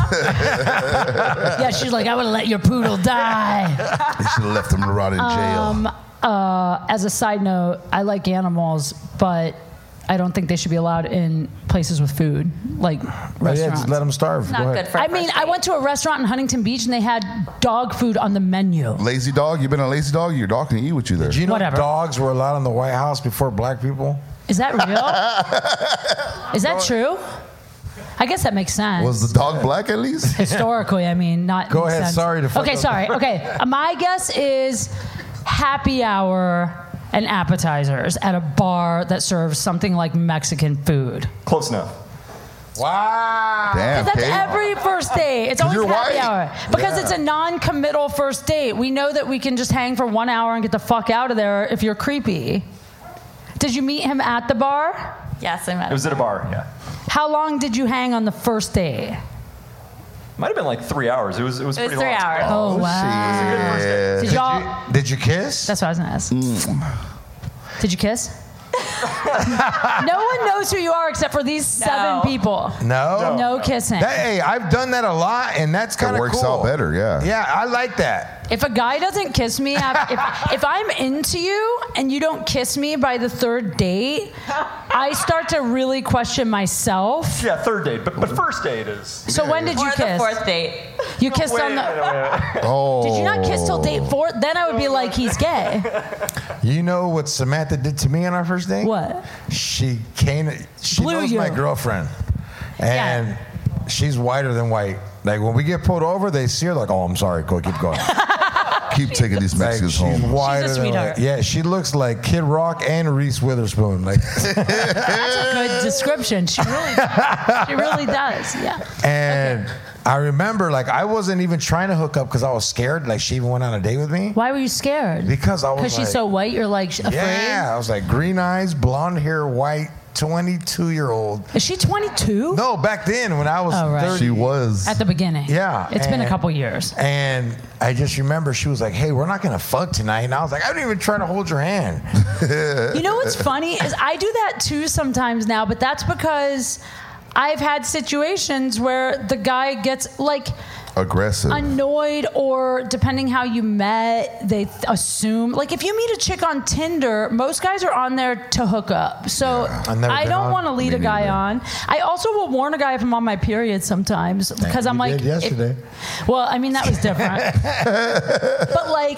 Speaker 1: Yeah, she's like, I would have let your poodle die.
Speaker 4: They should have left him to rot in jail.
Speaker 1: As a side note, I like animals, but I don't think they should be allowed in places with food, like
Speaker 2: But yeah,
Speaker 1: restaurants.
Speaker 2: just let them starve.
Speaker 3: Not
Speaker 2: Go
Speaker 3: good
Speaker 2: ahead.
Speaker 3: for a
Speaker 1: I mean,
Speaker 3: first
Speaker 1: I
Speaker 3: date.
Speaker 1: went to a restaurant in Huntington Beach and they had dog food on the menu.
Speaker 4: Lazy dog? You been a lazy dog? Your dog can eat with you there.
Speaker 2: Do you know
Speaker 1: Whatever.
Speaker 2: dogs were allowed in the White House before black people?
Speaker 1: Is that real? Is that true? I guess that makes sense.
Speaker 4: Was the dog black at least?
Speaker 1: Historically, I mean, not.
Speaker 2: Go
Speaker 1: makes
Speaker 2: ahead,
Speaker 1: sense.
Speaker 2: sorry to fuck
Speaker 1: Okay,
Speaker 2: up.
Speaker 1: sorry. Okay, my guess is happy hour and appetizers at a bar that serves something like Mexican food.
Speaker 6: Close enough.
Speaker 2: Wow.
Speaker 4: Damn,
Speaker 1: That's
Speaker 4: Kate.
Speaker 1: every first date. It's always
Speaker 4: you're
Speaker 1: happy
Speaker 4: white.
Speaker 1: hour because it's a non-committal first date. We know that we can just hang for 1 hour and get the fuck out of there if you're creepy. Did you meet him at the bar?
Speaker 3: Yes, I met
Speaker 6: It was
Speaker 3: him.
Speaker 6: at a bar, yeah.
Speaker 1: How long did you hang on the first date?
Speaker 6: Might have been like 3 hours. It was
Speaker 3: It was
Speaker 6: pretty
Speaker 3: 3
Speaker 6: long.
Speaker 3: hours.
Speaker 1: Oh, wow.
Speaker 4: Yeah.
Speaker 1: Did y'all?
Speaker 2: Did you kiss?
Speaker 1: That's what I was gonna ask. Did you kiss? No one knows who you are except for these 7 people.
Speaker 2: No.
Speaker 1: No kissing.
Speaker 2: Hey, I've done that a lot, and that's kind
Speaker 4: It
Speaker 2: of
Speaker 4: works
Speaker 2: cool.
Speaker 4: out better, yeah.
Speaker 2: Yeah, I like that.
Speaker 1: If a guy doesn't kiss me, if I'm into you and you don't kiss me by the 3rd date, I start to really question myself.
Speaker 6: Yeah, third date. But first date is.
Speaker 1: So when did you
Speaker 3: Or
Speaker 1: kiss?
Speaker 3: the 4th date.
Speaker 1: You kissed
Speaker 6: Wait,
Speaker 1: on the.
Speaker 6: wait.
Speaker 4: Oh.
Speaker 1: Did you not kiss till date 4? Then I would be like, he's gay.
Speaker 2: You know what Samantha did to me on our first date?
Speaker 1: What?
Speaker 2: She came. She
Speaker 1: Blew
Speaker 2: knows
Speaker 1: you.
Speaker 2: my girlfriend, and she's whiter than white. Like when we get pulled over, they see her like, "Oh, I'm sorry. Go, keep going."
Speaker 4: Keep taking these
Speaker 2: Like,
Speaker 4: Mexicans
Speaker 2: she's
Speaker 4: home.
Speaker 2: whiter than
Speaker 1: sweetheart.
Speaker 2: white. Yeah, she looks like Kid Rock and Reese Witherspoon. Like,
Speaker 1: That's a good description. She really does. Yeah.
Speaker 2: and I remember like I wasn't even trying to hook up because I was scared. Like she even went on a date with me
Speaker 1: Why were you scared?
Speaker 2: because I was
Speaker 1: Because
Speaker 2: like,
Speaker 1: she's so white, you're like afraid?
Speaker 2: yeah. I was like green eyes, blonde hair, white, 22-year-old.
Speaker 1: Is she 22?
Speaker 2: No, back then when I was
Speaker 1: Oh, right.
Speaker 2: 30.
Speaker 4: She was.
Speaker 1: At the beginning.
Speaker 2: Yeah,
Speaker 1: It's been a
Speaker 2: and-
Speaker 1: couple years.
Speaker 2: And I just remember she was like, "Hey, we're not gonna fuck tonight." And I was like, "I didn't even try to hold your hand."
Speaker 1: You know what's funny is I do that too sometimes now, but that's because I've had situations where the guy gets like
Speaker 4: aggressive.
Speaker 1: annoyed, or depending how you met, they assume. Like if you meet a chick on Tinder, most guys are on there to hook up. So
Speaker 2: I've never
Speaker 1: I
Speaker 2: been
Speaker 1: don't
Speaker 2: on.
Speaker 1: want to lead
Speaker 4: Me
Speaker 1: a guy
Speaker 4: neither.
Speaker 1: on. I also will warn a guy if I'm on my period sometimes because I'm
Speaker 2: You
Speaker 1: like
Speaker 2: did yesterday.
Speaker 1: well, I mean that was different. But like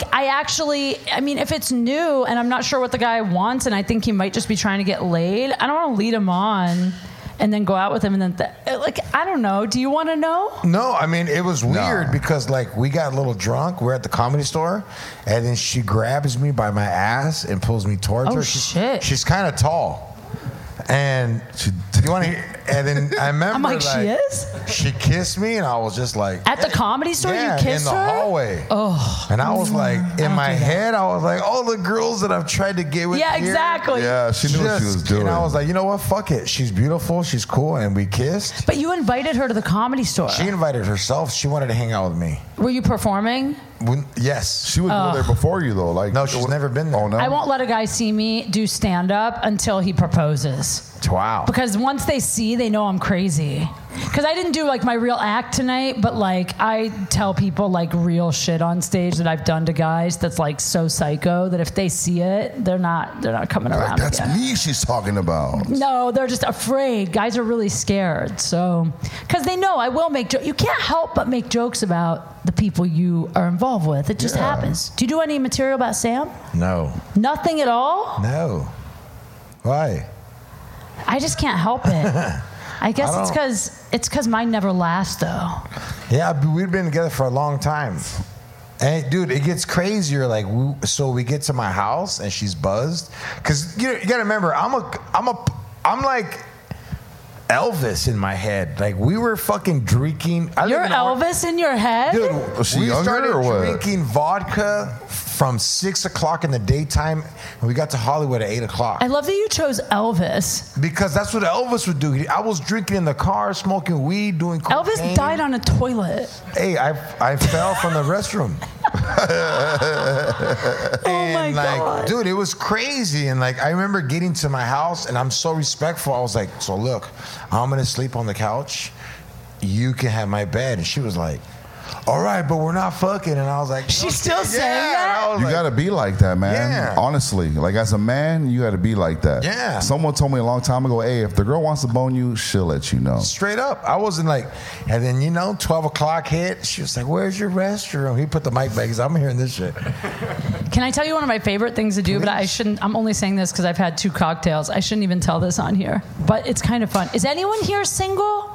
Speaker 1: I mean if it's new and I'm not sure what the guy wants and I think he might just be trying to get laid, I don't want to lead him on and then go out with him and then like I don't know. Do you want to know?
Speaker 2: No, I mean it was weird
Speaker 4: No.
Speaker 2: because like we got a little drunk. We're at the Comedy Store, and then she grabs me by my ass and pulls me towards
Speaker 1: Oh,
Speaker 2: her.
Speaker 1: shit.
Speaker 2: She's kind of tall, and you want to hear? And then I remember,
Speaker 1: I'm like, she is?
Speaker 2: She kissed me, and I was just like,
Speaker 1: At the Comedy Store,
Speaker 2: yeah,
Speaker 1: you kissed
Speaker 2: in the
Speaker 1: her?
Speaker 2: hallway.
Speaker 1: Oh.
Speaker 2: And I was like, in my
Speaker 1: do that.
Speaker 2: head, I was like, all the girls that I've tried to get with.
Speaker 1: Yeah,
Speaker 2: here,
Speaker 1: exactly.
Speaker 4: Yeah, she knew what she was doing.
Speaker 2: And I was like, you know what? Fuck it. She's beautiful. She's cool. And we kissed.
Speaker 1: But you invited her to the Comedy Store.
Speaker 2: She invited herself. She wanted to hang out with me.
Speaker 1: Were you performing?
Speaker 2: Yes.
Speaker 4: She would go there before you though. Like
Speaker 2: No, she's never been there.
Speaker 4: Oh no.
Speaker 1: I won't let a guy see me do stand-up until he proposes.
Speaker 2: Wow.
Speaker 1: Because once they see, they know I'm crazy. Because I didn't do like my real act tonight, but like I tell people like real shit on stage that I've done to guys that's like so psycho that if they see it, they're not coming
Speaker 4: Like,
Speaker 1: around
Speaker 4: that's
Speaker 1: again.
Speaker 4: me she's talking about.
Speaker 1: No, they're just afraid. Guys are really scared. So, because they know I will make jokes. You can't help but make jokes about the people you are involved with. It just happens. Do you do any material about Sam?
Speaker 2: No.
Speaker 1: Nothing at all?
Speaker 2: No. Why?
Speaker 1: I just can't help it. I guess it's because mine never lasts though.
Speaker 2: Yeah, but we've been together for a long time. And dude, it gets crazier. Like, we get to my house and she's buzzed. Cause you gotta remember, I'm like Elvis in my head. Like, we were fucking drinking.
Speaker 1: You're Elvis in your head?
Speaker 2: Dude,
Speaker 4: Was she
Speaker 2: we
Speaker 4: younger
Speaker 2: started
Speaker 4: or what?
Speaker 2: drinking vodka from 6 o'clock in the daytime, and we got to Hollywood at 8 o'clock.
Speaker 1: I love that you chose Elvis.
Speaker 2: Because that's what Elvis would do. I was drinking in the car, smoking weed, doing cocaine.
Speaker 1: Elvis died on a toilet.
Speaker 2: Hey, I fell from the restroom.
Speaker 1: Oh my God.
Speaker 2: Dude, it was crazy. And like, I remember getting to my house, and I'm so respectful. I was like, so look, I'm gonna sleep on the couch. You can have my bed. And she was like, all right, but we're not fucking. And I was like,
Speaker 1: She's
Speaker 2: okay,
Speaker 1: still saying
Speaker 2: yeah.
Speaker 1: that?
Speaker 2: And I was
Speaker 4: You
Speaker 2: like,
Speaker 4: gotta be like that, man.
Speaker 2: Yeah.
Speaker 4: Honestly, like as a man, you gotta be like that.
Speaker 2: Yeah.
Speaker 4: Someone told me a long time ago, hey, if the girl wants to bone you, she'll let you know.
Speaker 2: straight up. I wasn't like, and then 12 o'clock hit. She was like, where's your restroom? He put the mic back because I'm hearing this shit.
Speaker 1: Can I tell you one of my favorite things to do? But I shouldn't. I'm only saying this because I've had 2 cocktails. I shouldn't even tell this on here. But it's kind of fun. Is anyone here single?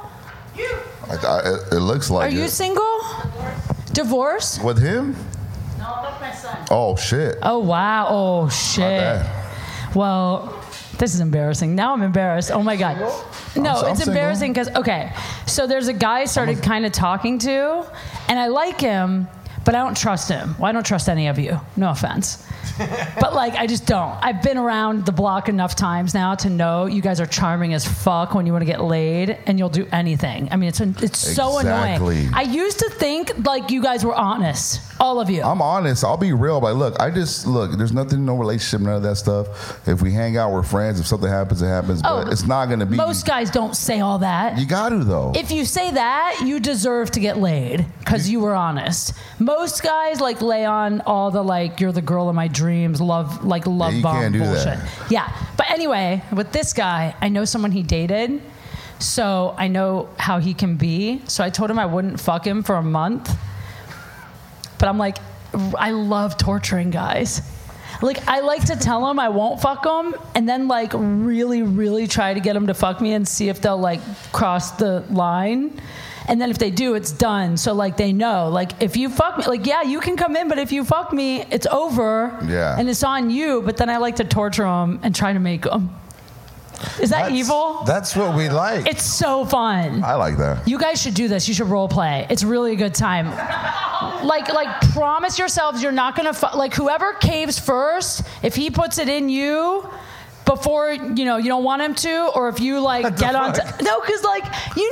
Speaker 4: It looks like
Speaker 1: Are you
Speaker 4: it.
Speaker 1: single? Divorce?
Speaker 4: With him?
Speaker 1: No, that's my son.
Speaker 4: Oh shit.
Speaker 1: Oh wow. Oh shit.
Speaker 4: bad.
Speaker 1: Well, this is embarrassing. Now I'm embarrassed. Oh my God. No,
Speaker 4: I'm
Speaker 1: it's
Speaker 4: single.
Speaker 1: embarrassing because so there's a guy I started kind of talking to, and I like him, but I don't trust him. Well, I don't trust any of you. No offense. But like, I just don't. I've been around the block enough times now to know you guys are charming as fuck when you want to get laid, and you'll do anything. I mean, it's so
Speaker 4: Exactly.
Speaker 1: annoying. I used to think like you guys were honest, all of you.
Speaker 4: I'm honest. I'll be real. But look, there's nothing, no relationship, none of that stuff. If we hang out, we're friends. If something happens, it happens. But it's not going to be.
Speaker 1: Most guys don't say all that.
Speaker 4: You got to, though.
Speaker 1: If you say that, you deserve to get laid because you were honest. Most guys like lay on all the like, you're the girl of my dreams, love
Speaker 4: you
Speaker 1: bomb
Speaker 4: can't do
Speaker 1: bullshit.
Speaker 4: that.
Speaker 1: Yeah. But anyway, with this guy, I know someone he dated, so I know how he can be. So I told him I wouldn't fuck him for a month. But I'm like, I love torturing guys. Like, I like to tell them I won't fuck them and then, like, really, really try to get them to fuck me and see if they'll, like, cross the line. And then if they do, it's done. So, like, they know. Like, if you fuck me, like, yeah, you can come in, but if you fuck me, it's over.
Speaker 4: Yeah.
Speaker 1: And it's on you. But then I like to torture them and try to make them. Is that evil?
Speaker 2: That's what we like.
Speaker 1: It's so fun.
Speaker 4: I like that.
Speaker 1: You guys should do this. You should role play. It's really a good time. Like promise yourselves you're not gonna like whoever caves first. If he puts it in you before you don't want him to, or if you like get on. No, because like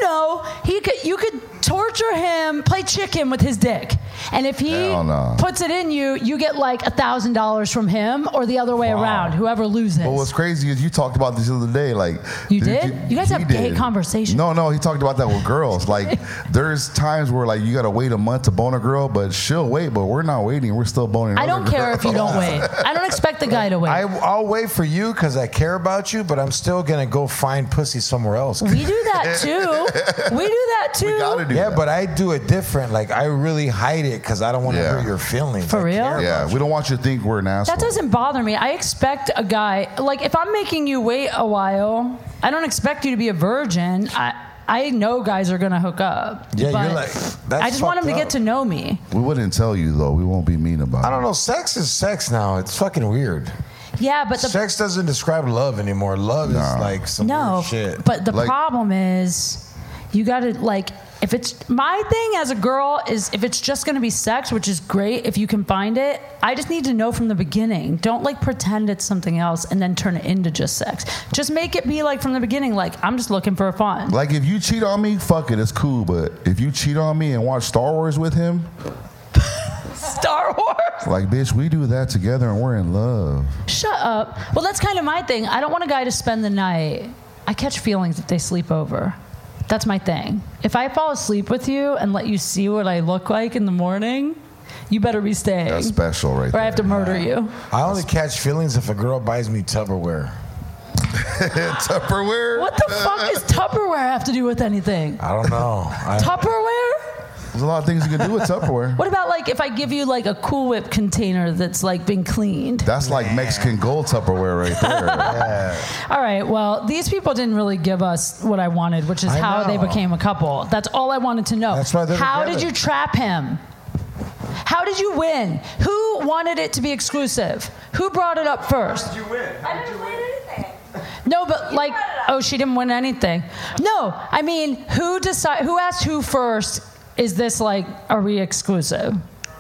Speaker 1: you could torture him, play chicken with his dick, and if he
Speaker 4: Hell no.
Speaker 1: puts it in you, you get like $1,000 from him, or the other way around. Whoever loses.
Speaker 4: But what's crazy is you talked about this the other day. Like
Speaker 1: You did? You guys have gay conversations.
Speaker 4: No, he talked about that with girls. Like there's times where like you gotta wait a month to bone a girl, but she'll wait. But we're not waiting. We're still boning.
Speaker 1: I don't
Speaker 4: other
Speaker 1: care if you don't
Speaker 4: girls.
Speaker 1: wait. I don't expect the guy to wait.
Speaker 2: I'll wait for you because I care about you, but I'm still gonna go find pussy somewhere else.
Speaker 1: We do that too. We do that too.
Speaker 4: We gotta do
Speaker 2: Yeah,
Speaker 4: that.
Speaker 2: but I do it different. Like, I really hide it because I don't want to hurt your feelings.
Speaker 1: For
Speaker 2: I
Speaker 1: real?
Speaker 2: care
Speaker 4: Yeah,
Speaker 2: about
Speaker 4: we don't want you to think we're an asshole.
Speaker 1: That doesn't bother me. I expect a guy, like if I'm making you wait a while, I don't expect you to be a virgin. I know guys are going to hook up.
Speaker 2: Yeah,
Speaker 1: but
Speaker 2: you're like, that's
Speaker 1: I just want them to
Speaker 2: fucked
Speaker 1: get
Speaker 2: up.
Speaker 1: to know me.
Speaker 4: We wouldn't tell you though. We won't be mean about it.
Speaker 2: I don't know. Sex is sex now. It's fucking weird.
Speaker 1: Yeah, but the
Speaker 2: Sex doesn't describe love anymore. Love is like some
Speaker 1: no,
Speaker 2: weird shit.
Speaker 1: but the
Speaker 4: Like-
Speaker 1: problem is you got to like. If it's my thing as a girl is if it's just going to be sex, which is great if you can find it, I just need to know from the beginning. Don't like pretend it's something else and then turn it into just sex. Just make it be like from the beginning, like I'm just looking for fun.
Speaker 4: Like if you cheat on me, fuck it, it's cool. But if you cheat on me and watch Star Wars with him,
Speaker 1: Star Wars.
Speaker 4: like bitch, we do that together and we're in love.
Speaker 1: Shut up. Well, that's kind of my thing. I don't want a guy to spend the night. I catch feelings if they sleep over. That's my thing. If I fall asleep with you and let you see what I look like in the morning, you better be staying.
Speaker 4: That's special, right
Speaker 1: Or
Speaker 4: there.
Speaker 1: I have to murder you.
Speaker 2: I only catch feelings if a girl buys me Tupperware.
Speaker 4: Tupperware.
Speaker 1: What the fuck does Tupperware have to do with anything?
Speaker 2: I don't know.
Speaker 1: Tupperware?
Speaker 4: There's a lot of things you can do with Tupperware.
Speaker 1: What about like if I give you like a Cool Whip container that's like been cleaned?
Speaker 4: That's like Mexican gold Tupperware right there.
Speaker 1: All right, well, these people didn't really give us what I wanted, which is
Speaker 2: I
Speaker 1: how they
Speaker 2: know.
Speaker 1: became a couple. That's all I wanted to know.
Speaker 2: That's why they're
Speaker 1: How
Speaker 2: together.
Speaker 1: did you trap him? How did you win? Who wanted it to be exclusive? Who brought it up first?
Speaker 6: You win.
Speaker 3: I didn't win anything.
Speaker 1: No, but like,
Speaker 3: brought it up.
Speaker 1: oh, she didn't win anything. No, I mean, who asked who first? Is this like, are we exclusive?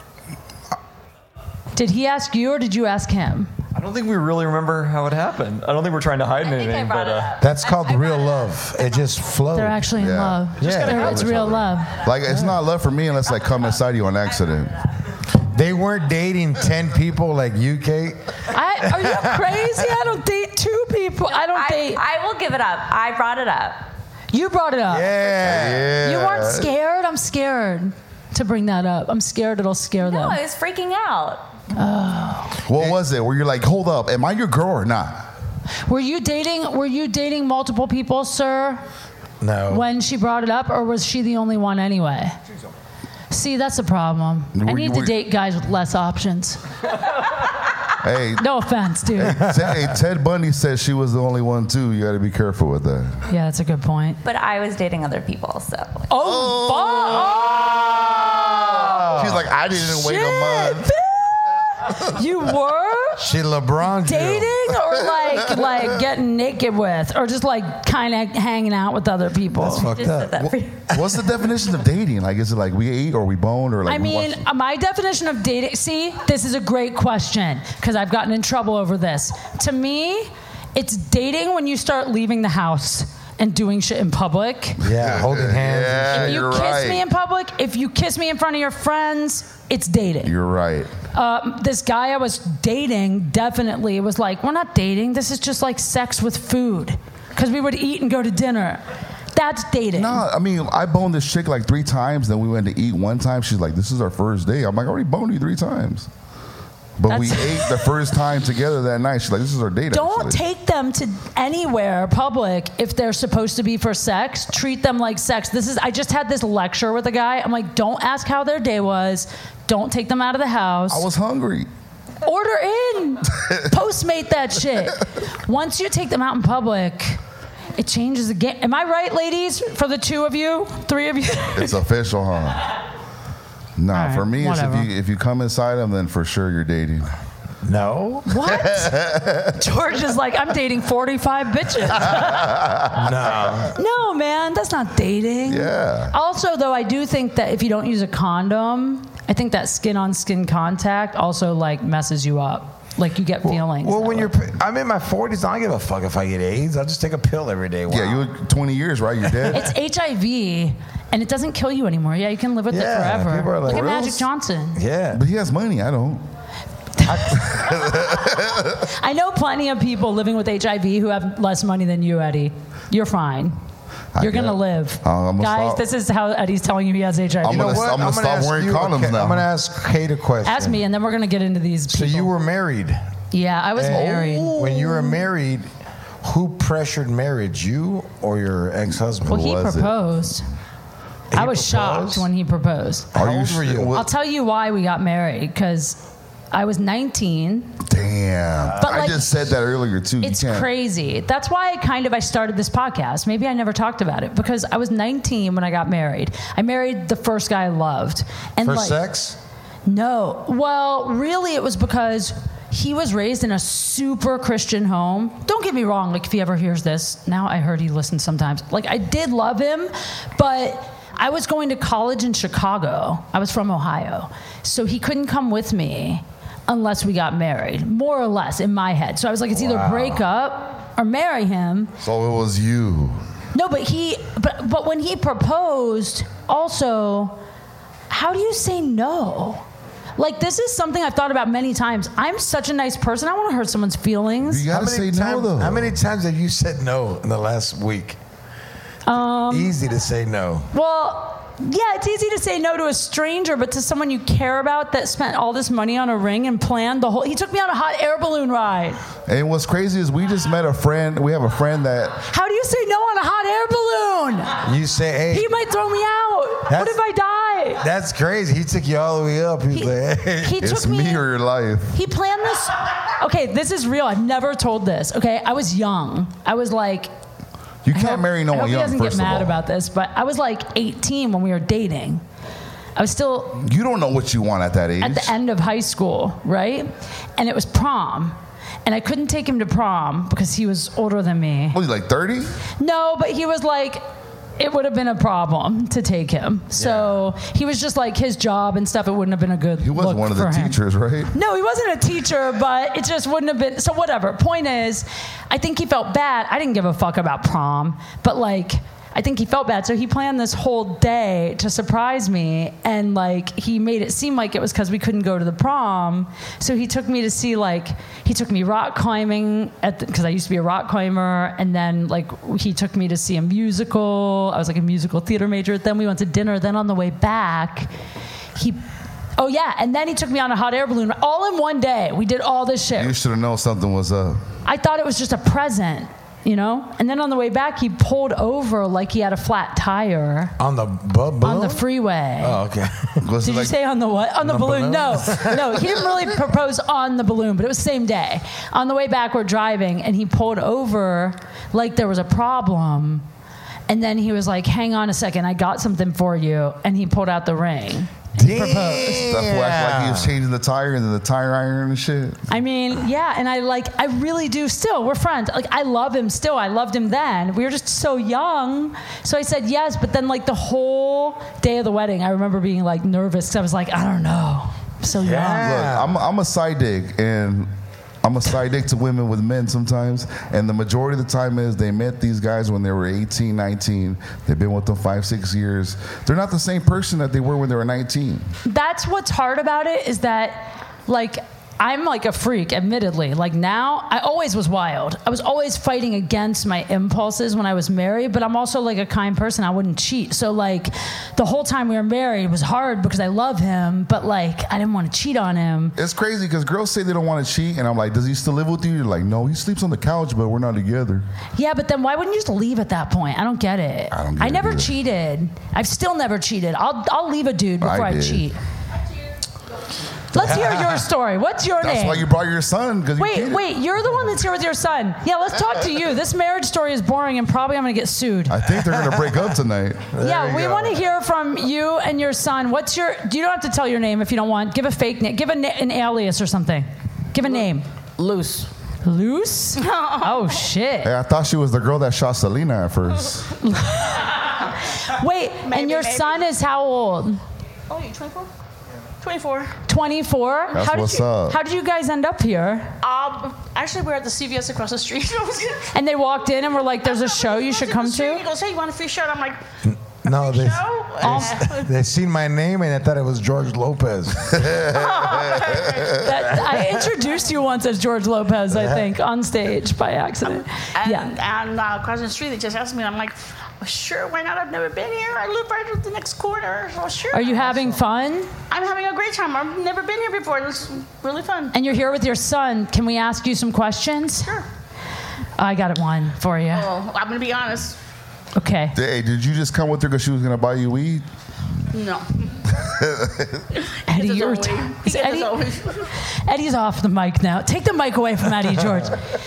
Speaker 1: Did he ask you or did you ask him?
Speaker 6: I don't think we really remember how it happened. I don't think we're trying to hide
Speaker 3: I think I
Speaker 6: anything,
Speaker 3: brought
Speaker 6: but
Speaker 3: it up.
Speaker 2: That's called
Speaker 3: I
Speaker 2: real
Speaker 3: brought it up.
Speaker 2: love. It just flows.
Speaker 1: They're actually in
Speaker 4: Yeah.
Speaker 1: love.
Speaker 2: Yeah.
Speaker 1: It's real love.
Speaker 4: Like it's not love for me unless I come inside you on accident.
Speaker 2: They weren't dating 10 people like you, Kate.
Speaker 1: Are you crazy? I don't date two people. I don't date.
Speaker 3: I will give it up. I brought it up.
Speaker 1: You brought it up.
Speaker 2: Yeah.
Speaker 1: You weren't scared? I'm scared to bring that up. I'm scared it'll scare
Speaker 3: No,
Speaker 1: them.
Speaker 3: I was freaking out.
Speaker 4: What was it? Where you're like, hold up, am I your girl or not?
Speaker 1: Were you dating multiple people, sir,
Speaker 2: No.
Speaker 1: when she brought it up, or was she the only one anyway? See, that's the problem. I
Speaker 4: Were
Speaker 1: need
Speaker 4: you-
Speaker 1: to
Speaker 4: were-
Speaker 1: date guys with less options.
Speaker 4: Hey,
Speaker 1: No offense, dude.
Speaker 4: hey, Ted Bundy said she was the only one too. You got to be careful with that.
Speaker 1: Yeah, that's a good point.
Speaker 3: But I was dating other people, so.
Speaker 1: Oh,
Speaker 4: She's like, I didn't wait a month.
Speaker 1: fuck! You were
Speaker 2: She LeBron
Speaker 1: dating or like getting naked with, or just like kind of hanging out with other people?
Speaker 2: That's fucked
Speaker 3: Just said
Speaker 2: up.
Speaker 3: that for you.
Speaker 4: What's the definition of dating? Like, is it like we ate or we boned or like?
Speaker 1: I
Speaker 4: we
Speaker 1: mean,
Speaker 4: watched-
Speaker 1: my definition of dating, see, this is a great question because I've gotten in trouble over this. To me, it's dating when you start leaving the house and doing shit in public.
Speaker 2: Yeah, holding hands.
Speaker 4: Yeah,
Speaker 1: If you
Speaker 4: you're
Speaker 1: kiss
Speaker 4: right.
Speaker 1: me in public, if you kiss me in front of your friends, it's dating.
Speaker 4: You're right.
Speaker 1: This guy I was dating definitely was like, we're not dating. This is just like sex with food because we would eat and go to dinner. That's dating.
Speaker 4: No, I mean, I boned this chick like 3 times. Then we went to eat one time. She's like, this is our first date. I'm like, I already boned you 3 times. But we
Speaker 1: That's-
Speaker 4: ate the first time together that night. She's like, this is our date.
Speaker 1: Don't
Speaker 4: actually.
Speaker 1: take them to anywhere public if they're supposed to be for sex. Treat them like sex. I just had this lecture with a guy. I'm like, don't ask how their day was. Don't take them out of the house.
Speaker 4: I was hungry.
Speaker 1: Order in. Postmate that shit. Once you take them out in public, it changes the game. Am I right, ladies? For the 2 of you, 3 of you?
Speaker 4: It's official, huh? Nah,
Speaker 1: All right,
Speaker 4: for me, it's
Speaker 1: whatever.
Speaker 4: if you come inside them, then for sure you're dating.
Speaker 2: No.
Speaker 1: What? George is like, I'm dating 45 bitches.
Speaker 2: No.
Speaker 1: No, man, that's not dating.
Speaker 4: Yeah.
Speaker 1: Also, though, I do think that if you don't use a condom, I think that skin-on-skin contact also like messes you up. Like you get feelings.
Speaker 2: Well,
Speaker 1: that
Speaker 2: when
Speaker 1: way.
Speaker 2: I'm in my 40s, I don't give a fuck if I get AIDS. I'll just take a pill every day. Wow.
Speaker 4: Yeah, you 20 years, right? You're dead.
Speaker 1: It's HIV, and it doesn't kill you anymore. Yeah, you can live with it
Speaker 2: Yeah,
Speaker 1: forever.
Speaker 2: people are like,
Speaker 1: Look at
Speaker 2: "Reals?"
Speaker 1: Magic Johnson.
Speaker 2: Yeah.
Speaker 4: But he has money. I don't.
Speaker 1: I know plenty of people living with HIV who have less money than you, Eddie. You're fine. You're going to
Speaker 4: get-
Speaker 1: live.
Speaker 4: I'm gonna
Speaker 1: Guys,
Speaker 4: stop.
Speaker 1: this is how Eddie's telling you he has HIV.
Speaker 4: I'm gonna stop
Speaker 2: ask
Speaker 4: wearing
Speaker 2: you
Speaker 4: condoms now.
Speaker 2: I'm going to ask Kate a question.
Speaker 1: Ask me, and then we're going to get into these
Speaker 2: So
Speaker 1: people.
Speaker 2: you were married.
Speaker 1: Yeah, I was married.
Speaker 2: When you were married, who pressured marriage, you or your ex-husband?
Speaker 1: Well, he
Speaker 4: was it?
Speaker 1: proposed. I was shocked
Speaker 2: proposed?
Speaker 1: when he proposed.
Speaker 2: How
Speaker 4: Are you
Speaker 2: old were you?
Speaker 4: sure?
Speaker 1: I'll tell you why we got married, because I was 19.
Speaker 4: Damn.
Speaker 1: But,
Speaker 4: I
Speaker 1: like,
Speaker 4: just said that earlier too.
Speaker 1: It's
Speaker 4: you can't.
Speaker 1: crazy. That's why I started this podcast. Maybe I never talked about it because I was 19 when I got married. I married the first guy I loved. And
Speaker 2: For
Speaker 1: like,
Speaker 2: sex?
Speaker 1: No. Well, really, it was because he was raised in a super Christian home. Don't get me wrong, like if he ever hears this, now I heard he listens sometimes. Like I did love him, but I was going to college in Chicago. I was from Ohio. So he couldn't come with me unless we got married, more or less in my head. So I was like, it's either break up or marry him.
Speaker 4: So it was you.
Speaker 1: No, but when he proposed, also, how do you say no? Like, this is something I've thought about many times. I'm such a nice person. I don't want to hurt someone's feelings.
Speaker 4: You gotta say no, though.
Speaker 2: How many times have you said no in the last week? Easy to say no.
Speaker 1: Well, yeah, it's easy to say no to a stranger, but to someone you care about that spent all this money on a ring and planned the whole... He took me on a hot air balloon ride.
Speaker 4: And what's crazy is we just met a friend. We have a friend that...
Speaker 1: How do you say no on a hot air balloon?
Speaker 2: You say, hey...
Speaker 1: He might throw me out. What if I die?
Speaker 2: That's crazy. He took you all the way up. He's like, hey.
Speaker 1: He
Speaker 4: It's
Speaker 1: took me
Speaker 4: me or your life.
Speaker 1: He planned this... Okay, this is real. I've never told this. Okay, I was young. I was like...
Speaker 4: You can't marry no
Speaker 1: I hope
Speaker 4: one
Speaker 1: he
Speaker 4: young,
Speaker 1: doesn't
Speaker 4: first
Speaker 1: get
Speaker 4: of
Speaker 1: mad
Speaker 4: all.
Speaker 1: about this, but I was like 18 when we were dating. I was still
Speaker 4: You don't know what you want at that age.
Speaker 1: at the end of high school, right? And it was prom. And I couldn't take him to prom because he was older than me.
Speaker 4: Was he like 30?
Speaker 1: No, but he was like, it would have been a problem to take him. So he was just like his job and stuff. It wouldn't have been a good
Speaker 4: He wasn't
Speaker 1: look
Speaker 4: one of the
Speaker 1: for him.
Speaker 4: teachers, right?
Speaker 1: No, he wasn't a teacher, but it just wouldn't have been. So whatever. Point is, I think he felt bad. I didn't give a fuck about prom, but like, I think he felt bad. So he planned this whole day to surprise me. And like, he made it seem like it was because we couldn't go to the prom. So he took me to see he took me rock climbing because I used to be a rock climber. And then like, he took me to see a musical. I was like a musical theater major. Then we went to dinner. Then on the way back, oh yeah, and then he took me on a hot air balloon all in one day. We did all this shit.
Speaker 4: You should have known something was up.
Speaker 1: I thought it was just a present, you know? And then on the way back, he pulled over like he had a flat tire
Speaker 2: On the balloon?
Speaker 1: on the freeway.
Speaker 2: Oh, okay.
Speaker 4: Was
Speaker 1: Did
Speaker 4: it
Speaker 1: you
Speaker 4: like,
Speaker 1: say on the what? On the balloon? No, he didn't really propose on the balloon, but it was the same day. On the way back, we're driving, and he pulled over like there was a problem. And then he was like, hang on a second, I got something for you. And he pulled out the ring. And he proposed.
Speaker 4: that fool act like he was changing the tire and then the tire iron and shit?
Speaker 1: I mean, yeah, and I really do still. We're friends. Like, I love him still. I loved him then. We were just so young. So I said yes, but then like the whole day of the wedding, I remember being like nervous because I was like, I don't know. I'm so young.
Speaker 4: Look, I'm a side dick, and I'm a side dick to women with men sometimes, and the majority of the time is they met these guys when they were 18, 19. They've been with them 5-6 years. They're not the same person that they were when they were 19.
Speaker 1: That's what's hard about it is that, like, I'm like a freak, admittedly. Like now, I always was wild. I was always fighting against my impulses when I was married, but I'm also like a kind person. I wouldn't cheat. So like the whole time we were married, it was hard because I love him, but like I didn't want to cheat on him.
Speaker 4: It's crazy because girls say they don't want to cheat, and I'm like, does he still live with you? You're like, no, he sleeps on the couch, but we're not together.
Speaker 1: Yeah, but then why wouldn't you just leave at that point? I don't get it.
Speaker 4: I don't get
Speaker 1: I
Speaker 4: it
Speaker 1: never
Speaker 4: either.
Speaker 1: cheated. I've still never cheated. I'll leave a dude before I
Speaker 4: did.
Speaker 1: cheat. Let's hear your story. What's your
Speaker 4: That's
Speaker 1: name?
Speaker 4: why you brought your son, because you
Speaker 1: Wait,
Speaker 4: cheated.
Speaker 1: you're the one that's here with your son. Yeah, let's talk to you. This marriage story is boring and probably I'm going to get sued.
Speaker 4: I think they're going to break up tonight.
Speaker 1: Yeah, we want to hear from you and your son. You don't have to tell your name if you don't want. Give a fake name. Give an alias or something. Give a name.
Speaker 7: Loose.
Speaker 1: Loose? Oh, shit.
Speaker 4: Hey, I thought she was the girl that shot Selena at first.
Speaker 1: Wait, and your son is how old?
Speaker 7: Oh, you 24? 24.
Speaker 1: 24?
Speaker 4: That's what's up.
Speaker 1: How did you guys end up here?
Speaker 7: Actually, we're at the CVS across the street.
Speaker 1: And they walked in and were like, there's a show you should come
Speaker 7: He
Speaker 1: to?
Speaker 7: goes, hey, you want a free shirt? I'm like,
Speaker 2: No,
Speaker 7: show?
Speaker 2: they seen my name and I thought it was George Lopez.
Speaker 1: I introduced you once as George Lopez, I think, on stage by accident.
Speaker 7: And across the street, they just asked me, and I'm like, well, sure, why not? I've never been here. I live right at the next corner. So sure.
Speaker 1: Are you having fun?
Speaker 7: I'm having a great time. I've never been here before. It's really fun.
Speaker 1: And you're here with your son. Can we ask you some questions?
Speaker 7: Sure.
Speaker 1: I got one for you.
Speaker 7: Well, I'm going to be honest.
Speaker 1: Okay.
Speaker 4: Hey, did you just come with her because she was going to buy you weed?
Speaker 7: No.
Speaker 1: Eddie,
Speaker 7: He
Speaker 1: you're
Speaker 7: gets his own way. He gets his own way.
Speaker 1: Eddie's off the mic now. Take the mic away from Eddie, George.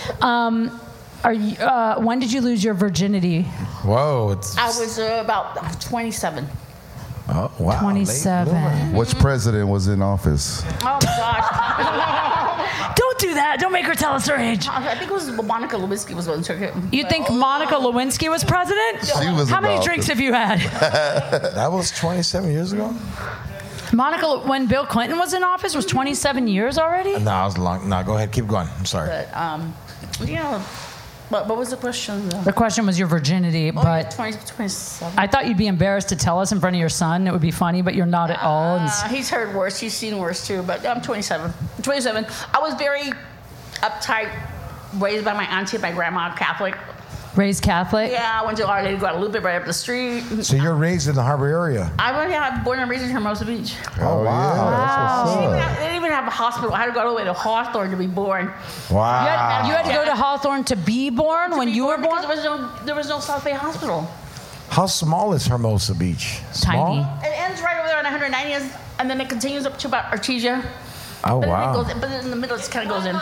Speaker 1: When did you lose your virginity?
Speaker 2: Whoa.
Speaker 7: I was about 27.
Speaker 2: Oh, wow.
Speaker 1: 27.
Speaker 4: Which president was in office?
Speaker 7: Oh, my gosh.
Speaker 1: Don't Don't do that. Don't make her tell us her age.
Speaker 7: I think it was Monica Lewinsky was one took it.
Speaker 1: You think Monica Lewinsky was president?
Speaker 4: She was
Speaker 1: How many
Speaker 4: about
Speaker 1: drinks
Speaker 4: to-
Speaker 1: have you had?
Speaker 2: That was 27 years ago?
Speaker 1: Monica, when Bill Clinton was in office, was 27 years already?
Speaker 2: No, I was long. No, go ahead. Keep going. I'm sorry.
Speaker 7: But yeah. What was the question?
Speaker 1: The question was your virginity, but
Speaker 7: 27.
Speaker 1: I thought you'd be embarrassed to tell us in front of your son. It would be funny, but you're not at all. And
Speaker 7: He's heard worse. He's seen worse too. But I'm 27. 27. I was very uptight, raised by my auntie and my grandma, Catholic.
Speaker 1: raised Catholic?
Speaker 7: Yeah, I went to Our Lady of Guadalupe right up the street.
Speaker 2: So you're raised in the Harbor area?
Speaker 7: I'm born and raised in Hermosa Beach.
Speaker 2: Oh, wow.
Speaker 7: They didn't even have a hospital. I had to go all the way to Hawthorne to be born.
Speaker 2: Wow.
Speaker 1: You had to go to Hawthorne to be born when you were born?
Speaker 7: Because there was no South Bay Hospital.
Speaker 2: How small is Hermosa Beach? Small?
Speaker 1: Tiny.
Speaker 7: It ends right over there on 190th, and then it continues up to about Artesia.
Speaker 2: Oh,
Speaker 7: But
Speaker 2: wow.
Speaker 7: then it goes, but in the middle, it kind of goes in.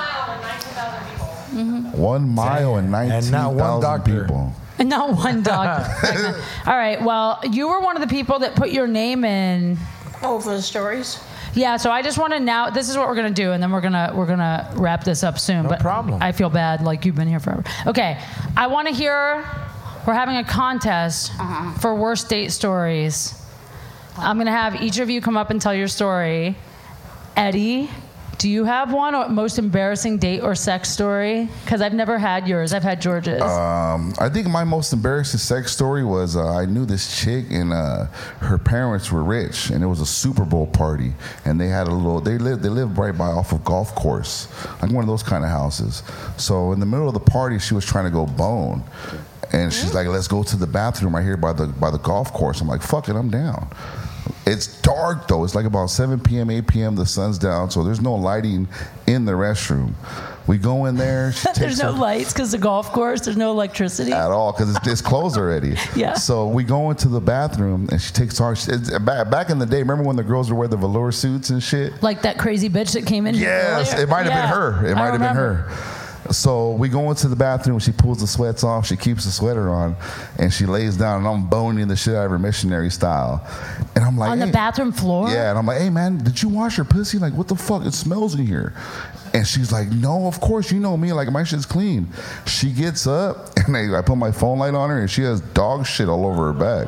Speaker 4: 1 mile and
Speaker 2: And not one
Speaker 4: 19,000
Speaker 2: doctor.
Speaker 4: people.
Speaker 1: And not one dog. All right. Well, you were one of the people that put your name in.
Speaker 7: Oh, for the stories?
Speaker 1: Yeah. So I just want to now. This is what we're gonna do, and then we're gonna wrap this up soon.
Speaker 2: No problem.
Speaker 1: I feel bad, like you've been here forever. Okay. I want to hear. We're having a contest for worst date stories. I'm gonna have each of you come up and tell your story. Eddie, do you have one or most embarrassing date or sex story? Because I've never had yours. I've had George's.
Speaker 4: I think my most embarrassing sex story was I knew this chick and her parents were rich, and it was a Super Bowl party, and they had a little. They lived right by off of golf course, like one of those kind of houses. So in the middle of the party, she was trying to go bone, and she's like, "Let's go to the bathroom right here by the golf course." I'm like, "Fuck it, I'm down." It's dark though. It's like about 7 p.m., 8 p.m. The sun's down, so there's no lighting in the restroom. We go in there. She
Speaker 1: There's
Speaker 4: takes
Speaker 1: no
Speaker 4: her-
Speaker 1: lights because the golf course. There's no electricity.
Speaker 4: at all because it's closed already.
Speaker 1: Yeah.
Speaker 4: So we go into the bathroom and she takes our. Back in the day, remember when the girls would wear the velour suits and shit?
Speaker 1: Like that crazy bitch that came in.
Speaker 4: Yes,
Speaker 1: earlier?
Speaker 4: it might have
Speaker 1: Yeah,
Speaker 4: been her. It
Speaker 1: I
Speaker 4: might have been
Speaker 1: remember.
Speaker 4: her. So we go into the bathroom. She pulls the sweats off. She keeps the sweater on, and she lays down. And I'm boning the shit out of her missionary style. And I'm like,
Speaker 1: On the
Speaker 4: "Hey."
Speaker 1: bathroom floor?
Speaker 4: Yeah, and I'm like, "Hey man, did you wash your pussy? Like, what the fuck? It smells in here." And she's like, "No, of course, you know me. Like, my shit's clean." She gets up, and I put my phone light on her, and she has dog shit all over her back.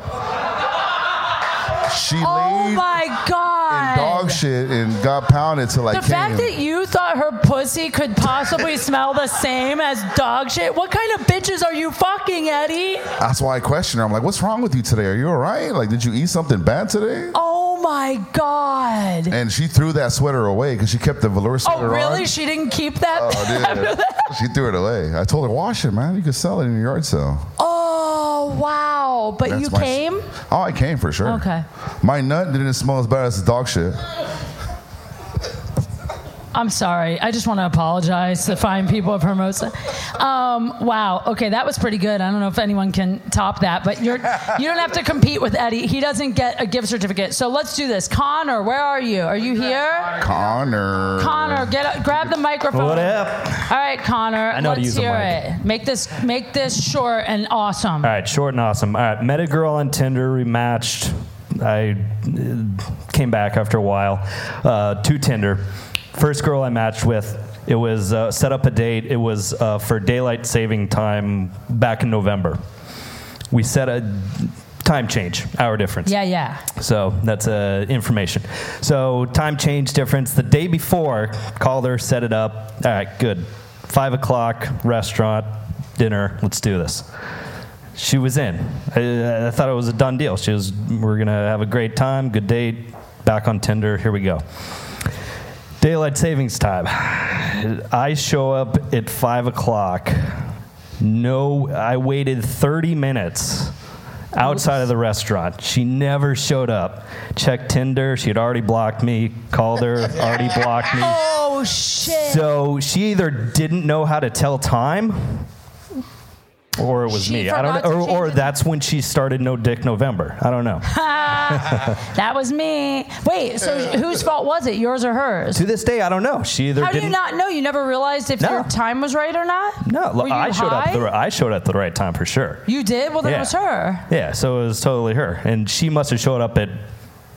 Speaker 4: She
Speaker 1: Oh
Speaker 4: laid
Speaker 1: my God.
Speaker 4: in dog shit and got pounded till I
Speaker 1: The
Speaker 4: came.
Speaker 1: fact that you thought her pussy could possibly smell the same as dog shit. What kind of bitches are you fucking, Eddie?
Speaker 4: That's why I questioned her. I'm like, "What's wrong with you today? Are you all right? Like, did you eat something bad today?"
Speaker 1: Oh my God.
Speaker 4: And she threw that sweater away because she kept the velour sweater
Speaker 1: Oh, really?
Speaker 4: on.
Speaker 1: She didn't keep that?
Speaker 4: Oh,
Speaker 1: after
Speaker 4: dude.
Speaker 1: that?
Speaker 4: She threw it away. I told her, "Wash it, man. You can sell it in your yard sale."
Speaker 1: Oh, wow. But
Speaker 4: That's
Speaker 1: you
Speaker 4: my-
Speaker 1: came?
Speaker 4: Oh, I came for sure.
Speaker 1: Okay.
Speaker 4: My nut didn't smell as bad as the dog shit.
Speaker 1: I'm sorry. I just want to apologize to fine people of Hermosa. Wow. Okay, that was pretty good. I don't know if anyone can top that, but you don't have to compete with Eddie. He doesn't get a gift certificate. So let's do this. Connor, where are you? Are you here?
Speaker 4: Connor.
Speaker 1: Connor, grab the microphone.
Speaker 6: What up?
Speaker 1: All right, Connor.
Speaker 6: I know how to
Speaker 1: let's
Speaker 6: use a
Speaker 1: hear
Speaker 6: mic.
Speaker 1: it. Make this short and awesome.
Speaker 6: All right, short and awesome. All right, met a girl on Tinder, rematched. I came back after a while to Tinder. First girl I matched with, it was set up a date. It was for daylight saving time back in November. We set a time change, hour difference.
Speaker 1: Yeah.
Speaker 6: So that's information. So time change difference. The day before, called her, set it up. All right, good. 5 o'clock, restaurant, dinner. Let's do this. She was in. I thought it was a done deal. We're going to have a great time, good date, back on Tinder. Here we go. Daylight savings time. I show up at 5 o'clock. No, I waited 30 minutes outside of the restaurant. She never showed up. Checked Tinder. She had already blocked me. Called her. Already blocked me.
Speaker 1: Oh, shit.
Speaker 6: So she either didn't know how to tell time, or it was
Speaker 1: She
Speaker 6: me. I don't
Speaker 1: forgot
Speaker 6: know.
Speaker 1: to
Speaker 6: Or
Speaker 1: change it.
Speaker 6: that's when she started No Dick November. I don't know.
Speaker 1: That was me. Wait, so whose fault was it? Yours or hers?
Speaker 6: To this day, I don't know. She either
Speaker 1: How do
Speaker 6: didn't.
Speaker 1: you not know? You never realized if
Speaker 6: No.
Speaker 1: your time was right or not?
Speaker 6: No,
Speaker 1: Were you
Speaker 6: I showed up.
Speaker 1: high?
Speaker 6: I showed up at the right time for sure.
Speaker 1: You did? Well, then it
Speaker 6: Yeah.
Speaker 1: was her.
Speaker 6: Yeah, so it was totally her, and she must have showed up at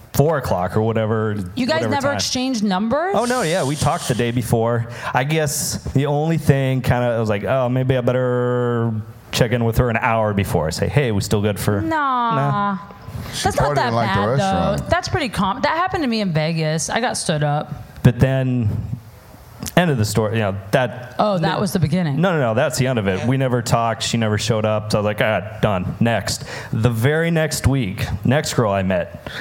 Speaker 6: 4 o'clock or whatever.
Speaker 1: You guys
Speaker 6: whatever
Speaker 1: never
Speaker 6: time.
Speaker 1: exchanged numbers?
Speaker 6: Oh, no, yeah. We talked the day before. I guess the only thing I was like, oh, maybe I better check in with her an hour before. I say, hey, we still good for...
Speaker 1: Nah. That's not that
Speaker 4: partying like the
Speaker 1: bad, though.
Speaker 4: restaurant.
Speaker 1: That's pretty common. That happened to me in Vegas. I got stood up.
Speaker 6: But then, end of the story, that...
Speaker 1: Oh, that was the beginning.
Speaker 6: No, that's the end of it. We never talked. She never showed up. So I was like, done. Next. The very next week, next girl I met,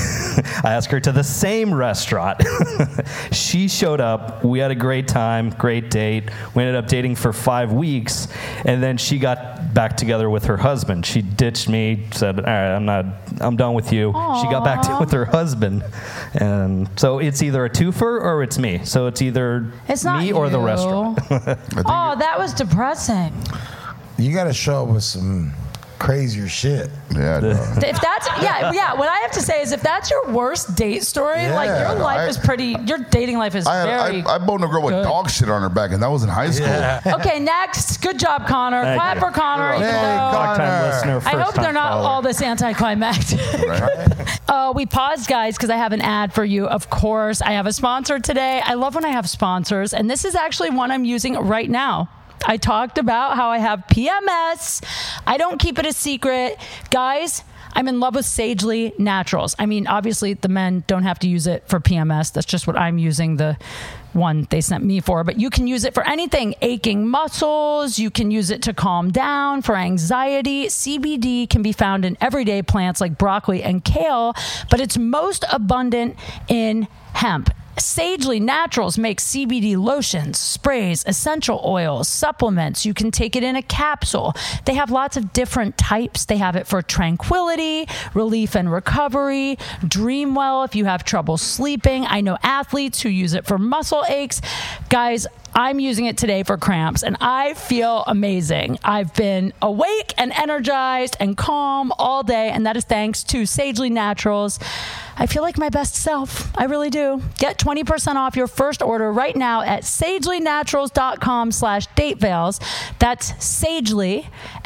Speaker 6: I asked her to the same restaurant. She showed up. We had a great time, great date. We ended up dating for 5 weeks, and then she got back together with her husband. She ditched me, said, all right, I'm done with you.
Speaker 1: Aww.
Speaker 6: She got back with her husband. And so it's either a twofer or it's me. So it's either
Speaker 1: It's not
Speaker 6: me or the
Speaker 1: you.
Speaker 6: restaurant.
Speaker 1: Oh, that was depressing.
Speaker 2: You got to show up with some crazier shit.
Speaker 4: Yeah, no.
Speaker 1: If that's what I have to say is if that's your worst date story,
Speaker 2: Yeah,
Speaker 1: like your
Speaker 2: no,
Speaker 1: life is pretty. Your dating life is very.
Speaker 4: I boned a girl with
Speaker 1: good.
Speaker 4: dog shit on her back, and that was in high school.
Speaker 2: Yeah.
Speaker 1: Okay, next. Good job, Connor.
Speaker 6: Thank
Speaker 1: Clap
Speaker 6: you.
Speaker 1: for Connor. even
Speaker 2: Hey,
Speaker 1: though-
Speaker 6: Long-time
Speaker 2: Connor.
Speaker 6: listener,
Speaker 1: I hope
Speaker 6: first-time
Speaker 1: they're not
Speaker 6: caller.
Speaker 1: all this anticlimactic.
Speaker 4: Right?
Speaker 1: We paused, guys, because I have an ad for you. Of course, I have a sponsor today. I love when I have sponsors, and this is actually one I'm using right now. I talked about how I have PMS. I don't keep it a secret. Guys, I'm in love with Sagely Naturals. I mean, obviously, the men don't have to use it for PMS. That's just what I'm using the one they sent me for. But you can use it for anything. Aching muscles. You can use it to calm down, for anxiety. CBD can be found in everyday plants like broccoli and kale, but it's most abundant in hemp. Sagely Naturals makes CBD lotions, sprays, essential oils, supplements. You can take it in a capsule. They have lots of different types. They have it for tranquility, relief and recovery, dream well if you have trouble sleeping. I know athletes who use it for muscle aches. Guys, I'm using it today for cramps, and I feel amazing. I've been awake and energized and calm all day, and that is thanks to Sagely Naturals. I feel like my best self. I really do. Get 20% off your first order right now at sagelynaturals.com/datefails. That's Sagely,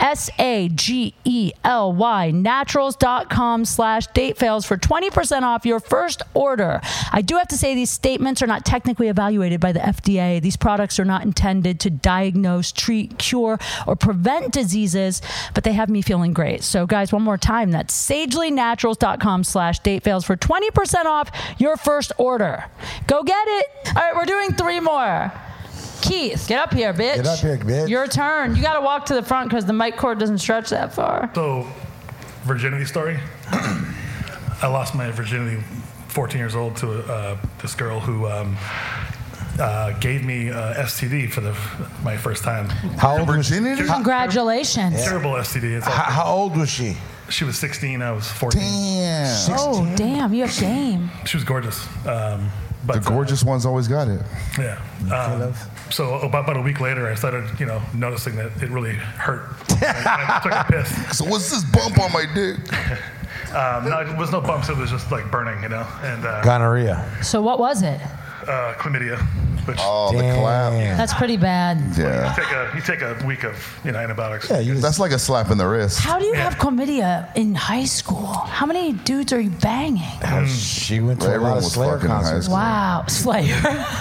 Speaker 1: SAGELY, naturals.com/datefails for 20% off your first order. I do have to say these statements are not technically evaluated by the FDA. These products are not intended to diagnose, treat, cure, or prevent diseases, but they have me feeling great. So guys, one more time, that's sagelynaturals.com/datefails for 20% off your first order. Go get it. All right, we're doing 3 more. Keith, get up here, bitch.
Speaker 2: Get up here, bitch.
Speaker 1: Your turn. You got to walk to the front because the mic cord doesn't stretch that far.
Speaker 5: So, virginity story. I lost my virginity 14 years old to this girl who gave me STD for my first time.
Speaker 2: How old was she?
Speaker 1: Congratulations.
Speaker 5: Terrible STD. It's
Speaker 2: How old was she?
Speaker 5: She was 16. I was 14.
Speaker 4: Damn.
Speaker 1: Oh, damn. You have game.
Speaker 5: She was gorgeous.
Speaker 4: The
Speaker 5: But
Speaker 4: gorgeous ones always got it.
Speaker 5: yeah. So about a week later, I started, noticing that it really hurt. I took a piss.
Speaker 4: So what's this bump on my dick?
Speaker 5: No, it was no bumps. It was just like burning, and
Speaker 2: Gonorrhea.
Speaker 1: So what was it?
Speaker 5: chlamydia. Which
Speaker 4: Oh, the clap.
Speaker 1: That's pretty bad.
Speaker 4: Yeah.
Speaker 5: you take a week of antibiotics.
Speaker 2: Yeah, you
Speaker 4: That's like a slap in the wrist.
Speaker 1: How do you have chlamydia in high school? How many dudes are you banging?
Speaker 2: She went to a
Speaker 4: Everyone
Speaker 2: lot of
Speaker 4: was
Speaker 2: Slayer
Speaker 4: fucking in high
Speaker 2: concerts.
Speaker 4: school.
Speaker 1: Wow, Slayer.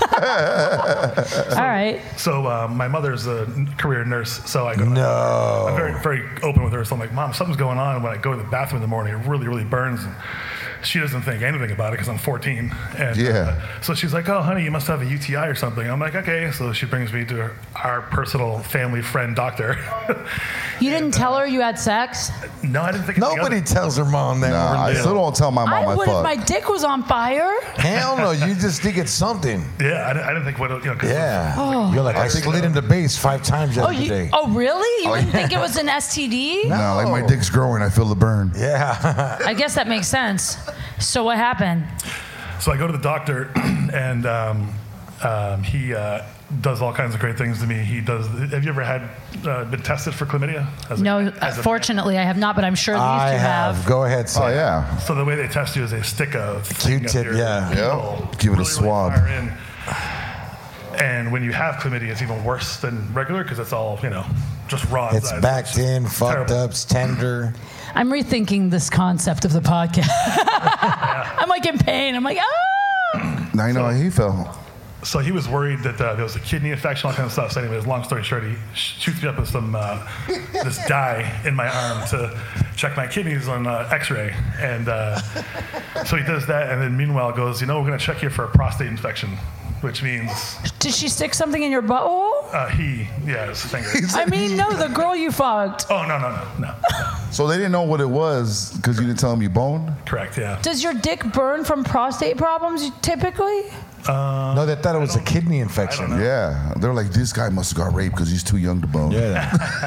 Speaker 1: All right.
Speaker 5: So my mother's a career nurse, so I go.
Speaker 2: No.
Speaker 5: I'm very, very open with her. So I'm like, Mom, something's going on. And when I go to the bathroom in the morning, it really, really burns. And she doesn't think anything about it because I'm 14. And
Speaker 4: Yeah.
Speaker 5: so she's like, oh, honey, you must have a UTI or something. I'm like, okay. So she brings me to our personal family friend doctor.
Speaker 1: You didn't tell her you had sex?
Speaker 5: No, I didn't think anything of
Speaker 2: Nobody
Speaker 5: it.
Speaker 2: tells her mom that.
Speaker 4: Nah, I still don't tell my mom
Speaker 1: I
Speaker 4: I
Speaker 1: would if
Speaker 4: fucked.
Speaker 1: my dick was on fire.
Speaker 2: Hell no, you just think it's something.
Speaker 5: Yeah, I didn't think what, 'cause
Speaker 2: Yeah.
Speaker 1: Oh.
Speaker 2: You're like, I slid into base 5 times yesterday.
Speaker 1: Really? You didn't think it was an STD?
Speaker 4: No, like my dick's growing, I feel the burn.
Speaker 2: Yeah.
Speaker 1: I guess that makes sense. So what happened?
Speaker 5: So I go to the doctor, and he does all kinds of great things to me. He does. Have you ever been tested for chlamydia?
Speaker 1: No,
Speaker 5: as a-
Speaker 1: fortunately, I have not, but I'm sure these
Speaker 2: I
Speaker 1: two have.
Speaker 2: Go ahead, Sam.
Speaker 4: Oh, yeah.
Speaker 5: So the way they test you is they stick a thing up
Speaker 2: Q-tip,
Speaker 5: your
Speaker 2: yeah.
Speaker 5: nipple,
Speaker 4: Yep. Give it a
Speaker 5: really,
Speaker 4: swab.
Speaker 5: Really far in. And when you have chlamydia, it's even worse than regular because it's all just raw.
Speaker 2: It's
Speaker 5: inside.
Speaker 2: backed in,
Speaker 5: It's
Speaker 2: fucked
Speaker 5: terrible.
Speaker 2: up, it's tender.
Speaker 1: I'm rethinking this concept of the podcast. I'm like in pain. I'm like, ah.
Speaker 4: Now you know how he felt.
Speaker 5: So he was worried that there was a kidney infection, all kind of stuff. So anyways, long story short, he shoots me up with some this dye in my arm to check my kidneys on X-ray, and so he does that, and then meanwhile goes, we're going to check you for a prostate infection, which means
Speaker 1: Did she stick something in your butthole?
Speaker 5: his finger.
Speaker 1: I mean, no, the girl you fucked.
Speaker 5: Oh no.
Speaker 4: So they didn't know what it was because you didn't tell them you boned?
Speaker 5: Correct, yeah.
Speaker 1: Does your dick burn from prostate problems typically?
Speaker 2: No, they thought it was a kidney infection.
Speaker 5: know.
Speaker 4: Yeah. They're like, this guy must have got raped because he's too young to bone.
Speaker 2: Yeah.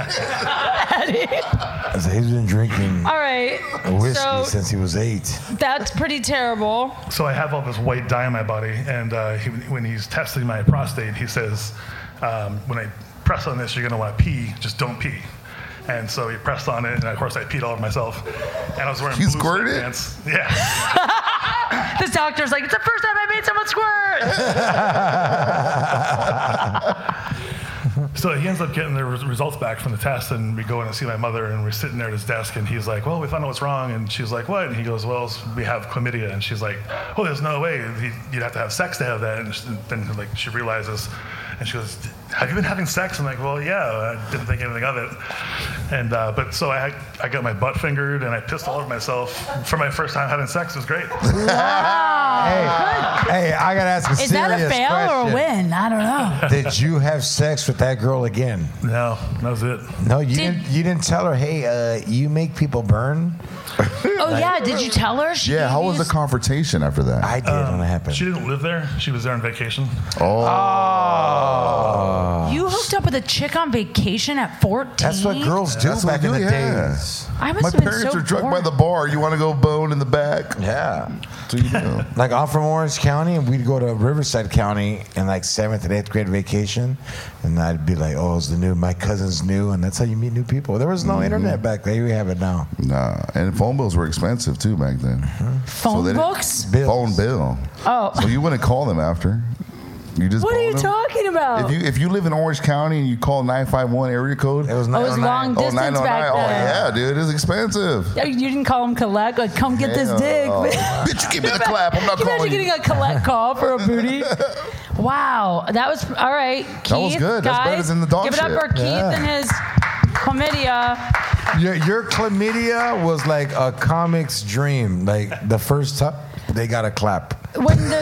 Speaker 2: He's been drinking
Speaker 1: All right.
Speaker 2: whiskey
Speaker 1: So
Speaker 2: since he was 8.
Speaker 1: that's pretty terrible.
Speaker 5: So I have all this white dye in my body, and when he's testing my prostate, he says, when I press on this, you're going to want to pee, just don't pee. And so he pressed on it, and of course I peed all over myself. And I was wearing
Speaker 4: You
Speaker 5: blue
Speaker 4: squirted?
Speaker 5: pants. Yeah.
Speaker 1: This doctor's like, it's the first time I made someone squirt.
Speaker 5: So he ends up getting the results back from the test, and we go in and see my mother, and we're sitting there at his desk, and he's like, well, we found out what's wrong. And she's like, what? And he goes, well, we have chlamydia. And she's like, oh, there's no way. You'd have to have sex to have that. And then she realizes, and she goes, have you been having sex? I'm like, well, yeah, I didn't think anything of it. And but so I got my butt fingered, and I pissed all over myself for my first time having sex. It was great.
Speaker 2: Hey, I gotta ask a
Speaker 1: Is
Speaker 2: serious
Speaker 1: that a fail
Speaker 2: question.
Speaker 1: or a win? I don't know.
Speaker 2: Did you have sex with that girl again?
Speaker 5: No, that was it.
Speaker 2: No, you didn't tell her, hey, you make people burn?
Speaker 1: Oh, yeah. Did you tell her? She
Speaker 4: Yeah,
Speaker 1: gave
Speaker 4: how
Speaker 1: you
Speaker 4: was the
Speaker 1: this-
Speaker 4: confrontation after that?
Speaker 2: I did when it happened.
Speaker 5: She didn't live there. She was there on vacation.
Speaker 1: You hooked up with a chick on vacation at 14?
Speaker 2: That's what girls do
Speaker 4: That's what
Speaker 2: back
Speaker 4: we
Speaker 2: in
Speaker 4: do,
Speaker 2: the
Speaker 4: yeah.
Speaker 2: days.
Speaker 1: I must
Speaker 4: My
Speaker 1: have been
Speaker 4: parents
Speaker 1: so
Speaker 4: are drunk by
Speaker 1: bored.
Speaker 4: the bar. You want to go bone in the back?
Speaker 2: Yeah.
Speaker 4: So you do.
Speaker 2: Like, I'm from Orange County, and we'd go to Riverside County in like 7th and 8th grade vacation, and I'd be like, oh, it's my cousin's new, and that's how you meet new people. There was no internet back then. We have it now.
Speaker 4: Nah, and phone bills were expensive too back then.
Speaker 1: Phone
Speaker 4: they didn't-
Speaker 1: books?
Speaker 2: Bills.
Speaker 4: Phone bill.
Speaker 1: Oh.
Speaker 4: So you wouldn't call them after. You just
Speaker 1: What are you
Speaker 4: boned them?
Speaker 1: talking about?
Speaker 4: If you live in Orange County and you call 951 area code,
Speaker 2: It was
Speaker 1: Oh, it was
Speaker 2: 909.
Speaker 1: long distance
Speaker 4: 909.
Speaker 1: back
Speaker 4: Oh
Speaker 1: then.
Speaker 4: yeah, dude, it's expensive.
Speaker 1: You didn't call him collect? Like, come get this
Speaker 4: Hell,
Speaker 1: dick.
Speaker 4: oh, bitch, you give me the clap. I'm not
Speaker 1: Can you
Speaker 4: calling
Speaker 1: imagine
Speaker 4: you.
Speaker 1: getting a collect call for a booty? Wow. That was, all right. Keith,
Speaker 4: That was good. That's better
Speaker 1: guys,
Speaker 4: than the dog
Speaker 1: give it up
Speaker 4: shit.
Speaker 1: for Keith
Speaker 2: Yeah.
Speaker 1: and his chlamydia.
Speaker 2: Your chlamydia was like a comic's dream. Like, the first time, they got a clap.
Speaker 1: When the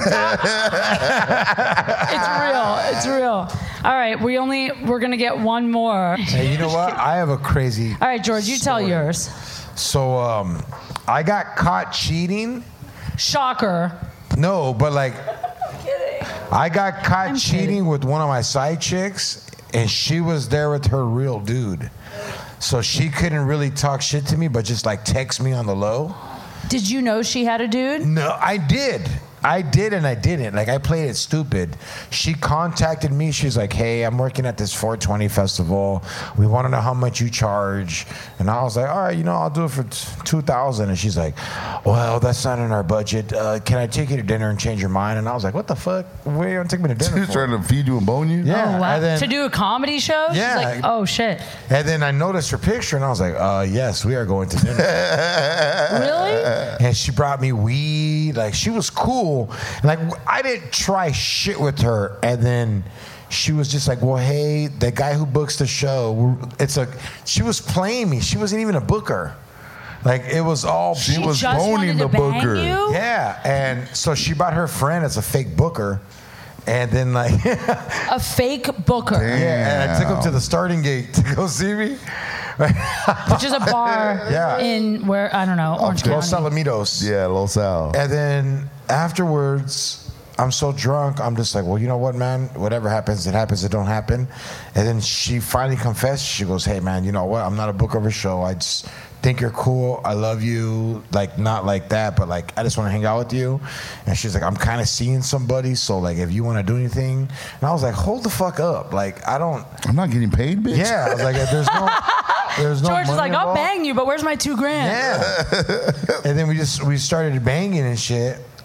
Speaker 1: it's real. All right, we're gonna get one more.
Speaker 2: Hey, you know what? I have a crazy.
Speaker 1: All right, George, you tell yours.
Speaker 2: So, I got caught cheating.
Speaker 1: Shocker.
Speaker 2: No, but like, I got caught
Speaker 1: I'm
Speaker 2: cheating
Speaker 1: kidding.
Speaker 2: with one of my side chicks, and she was there with her real dude. So she couldn't really talk shit to me, but just like text me on the low.
Speaker 1: Did you know she had a dude?
Speaker 2: No, I did and I didn't. Like, I played it stupid. She contacted me. She's like, hey, I'm working at this 420 festival. We want to know how much you charge. And I was like, all right, I'll do it for $2,000. And she's like, well, that's not in our budget. Can I take you to dinner and change your mind? And I was like, what the fuck? Where are you going to take me to dinner
Speaker 4: She's
Speaker 2: for?
Speaker 4: trying to feed you and bone you.
Speaker 2: Yeah.
Speaker 1: Oh, wow.
Speaker 2: And then,
Speaker 1: To do a comedy show?
Speaker 2: Yeah.
Speaker 1: She's like, oh, shit.
Speaker 2: and then I noticed her picture, and I was like, yes, we are going to dinner.
Speaker 1: Really?
Speaker 2: And she brought me weed. Like, she was cool. Like, I didn't try shit with her. And then she was just like, well, hey, the guy who books the show, she was playing me. She wasn't even a booker. Like, it was all.
Speaker 4: She was
Speaker 1: just
Speaker 4: boning
Speaker 1: wanted
Speaker 4: the
Speaker 1: to bang
Speaker 4: booker.
Speaker 1: you?
Speaker 2: Yeah. And so she brought her friend as a fake booker. And then, like,
Speaker 1: A fake booker,
Speaker 2: yeah, and I took him to the starting gate to go see me.
Speaker 1: which is a bar
Speaker 2: Yeah.
Speaker 1: in where, I don't know, Orange
Speaker 2: Los
Speaker 1: County.
Speaker 2: Alamitos.
Speaker 4: Yeah, Los Al.
Speaker 2: And then afterwards, I'm so drunk, I'm just like, well, you know what, man? Whatever happens, it happens, it don't happen. And then she finally confessed. She goes, hey, man, you know what? I'm not a booker of a show. I just think you're cool. I love you. Like, not like that, but like, I just want to hang out with you. And she's like, I'm kind of seeing somebody. So, like, if you want to do anything. And I was like, hold the fuck up. Like, I don't.
Speaker 4: I'm not getting paid, bitch.
Speaker 2: Yeah. I was like, there's no
Speaker 1: George is
Speaker 2: money
Speaker 1: like, I'll
Speaker 2: involved.
Speaker 1: bang you, but where's my $2,000?
Speaker 2: Yeah. And then we started banging and shit.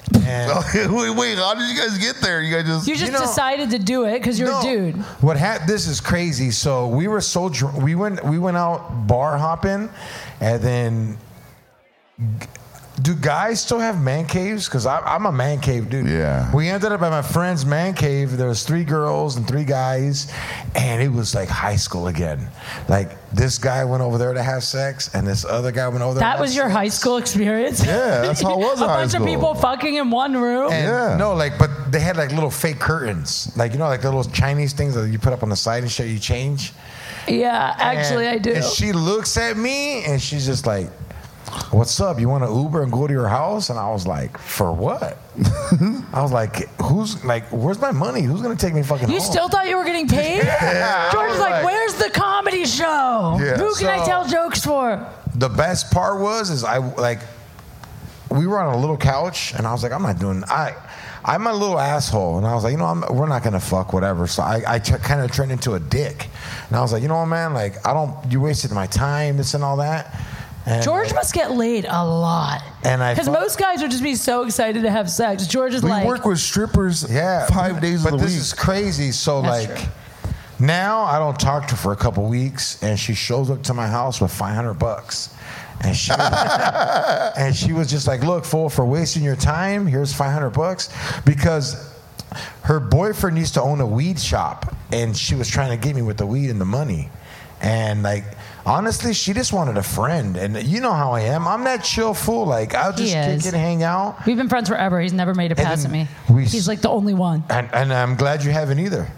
Speaker 2: And
Speaker 4: Wait, how did you guys get there? You guys just
Speaker 1: You just
Speaker 2: know-
Speaker 1: decided to do it because you're
Speaker 2: No.
Speaker 1: a dude.
Speaker 2: What this is crazy. So we were so drunk. We went out bar hopping, and then. Do guys still have man caves? Because I'm a man cave dude.
Speaker 4: Yeah.
Speaker 2: We ended up at my friend's man cave. There was 3 girls and 3 guys, and it was like high school again. Like this guy went over there to have sex, and this other guy went over there.
Speaker 1: That
Speaker 2: to
Speaker 1: was
Speaker 2: have
Speaker 1: your
Speaker 2: sex.
Speaker 1: high school experience?
Speaker 4: Yeah, that's how it was
Speaker 1: A
Speaker 4: in high
Speaker 1: bunch of
Speaker 4: school.
Speaker 1: people fucking in one room?
Speaker 2: And
Speaker 4: Yeah.
Speaker 2: no, like, but they had like little fake curtains, like like the little Chinese things that you put up on the side and shit. You change.
Speaker 1: Yeah, actually,
Speaker 2: And-
Speaker 1: I do.
Speaker 2: And she looks at me and she's just like, "What's up? You want to Uber and go to your house?" And I was like, "For what?" I was like, where's my money? Who's gonna take me fucking
Speaker 1: You
Speaker 2: home?
Speaker 1: still thought you were getting paid?
Speaker 2: Yeah, I
Speaker 1: George
Speaker 2: was
Speaker 1: was like,
Speaker 2: like-
Speaker 1: where's the comedy show?
Speaker 4: Yeah.
Speaker 1: Who can I
Speaker 2: So-
Speaker 1: tell jokes for?
Speaker 2: The best part was we were on a little couch and I was like, I'm a little asshole, and I was like, we're not gonna fuck, whatever. So I kind of turned into a dick, and I was like, you know what, man, like you wasted my time, this and all that. And
Speaker 1: George must get laid a lot.
Speaker 2: And I
Speaker 1: Because
Speaker 2: fuck-
Speaker 1: most guys would just be so excited to have sex. George is
Speaker 4: we
Speaker 1: like,
Speaker 4: work with strippers 5 days
Speaker 2: but
Speaker 4: of the
Speaker 2: this
Speaker 4: week.
Speaker 2: is crazy. So
Speaker 1: That's
Speaker 2: like
Speaker 1: true.
Speaker 2: now I don't talk to her for a couple weeks, and she shows up to my house with $500, and she was just like, "Look, fool, for wasting your time, here's $500," because her boyfriend used to own a weed shop, and she was trying to get me with the weed and the money, and like. Honestly, she just wanted a friend, and you know how I am. I'm that chill fool. Like I'll just
Speaker 1: He
Speaker 2: kick
Speaker 1: is.
Speaker 2: it, hang out,
Speaker 1: we've been friends forever. He's never made a
Speaker 2: And
Speaker 1: pass at
Speaker 2: then
Speaker 1: me. He's like the only one.
Speaker 2: and I'm glad you haven't either.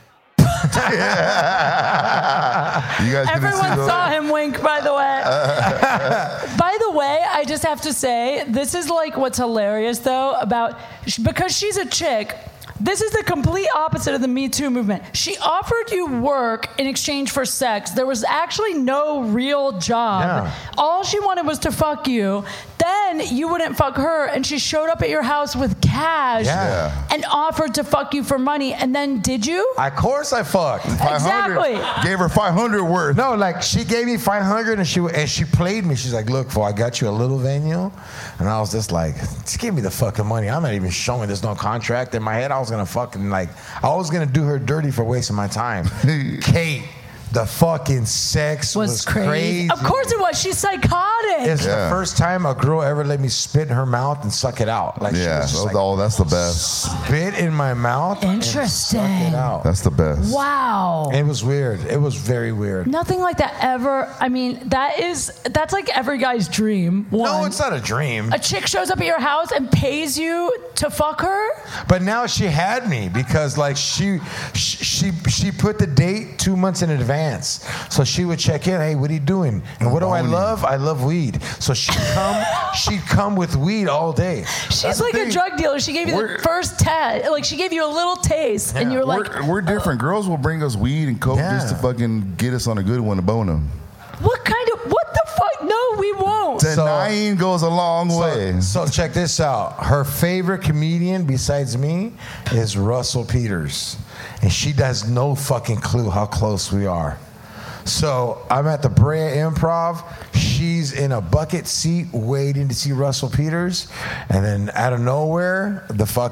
Speaker 4: You guys gonna
Speaker 1: Everyone
Speaker 4: see those?
Speaker 1: saw him wink, by the way. By the way, I just have to say, this is like what's hilarious, though, because she's a chick. This is the complete opposite of the Me Too movement. She offered you work in exchange for sex. There was actually no real job.
Speaker 2: Yeah.
Speaker 1: All she wanted was to fuck you. Then you wouldn't fuck her, and she showed up at your house with cash
Speaker 2: Yeah.
Speaker 1: and offered to fuck you for money. And then did you?
Speaker 2: Of course I fucked.
Speaker 4: 500.
Speaker 1: Exactly.
Speaker 4: Gave her 500 worth.
Speaker 2: No, like she gave me 500 and she played me. She's like, "Look, fool, I got you a little venue," and I was just like, "Just give me the fucking money. I'm not even showing. There's no contract." In my head, I was gonna fucking I was gonna do her dirty for wasting my time. Kate, the fucking sex was crazy.
Speaker 1: Of course it was. She's psychotic.
Speaker 2: It's
Speaker 4: Yeah.
Speaker 2: the first time a girl ever let me spit in her mouth and suck it out. Like she
Speaker 4: Yeah,
Speaker 2: was just like,
Speaker 4: that's the best.
Speaker 2: spit in my mouth. And suck
Speaker 1: Interesting.
Speaker 2: it out.
Speaker 4: That's the best.
Speaker 1: Wow.
Speaker 2: It was weird. It was very weird.
Speaker 1: Nothing like that ever. I mean, that's like every guy's dream.
Speaker 2: No,
Speaker 1: One.
Speaker 2: it's not a dream.
Speaker 1: A chick shows up at your house and pays you to fuck her?
Speaker 2: But now she had me because like she put the date 2 months in advance. So she would check in, "Hey, what are you doing?" And what do I love? I love weed. So she'd come with weed all day.
Speaker 1: She's like a drug dealer. She gave you the first taste. Like she gave you a little taste and you were like,
Speaker 4: We're different. Girls will bring us weed and coke just to
Speaker 2: Yeah.
Speaker 4: fucking get us on a good one to bone them.
Speaker 1: what the fuck? No, we won't.
Speaker 4: Denying goes a long way.
Speaker 2: So check this out. Her favorite comedian besides me is Russell Peters. And she has no fucking clue how close we are. So I'm at the Brea Improv. She's in a bucket seat waiting to see Russell Peters. And then out of nowhere,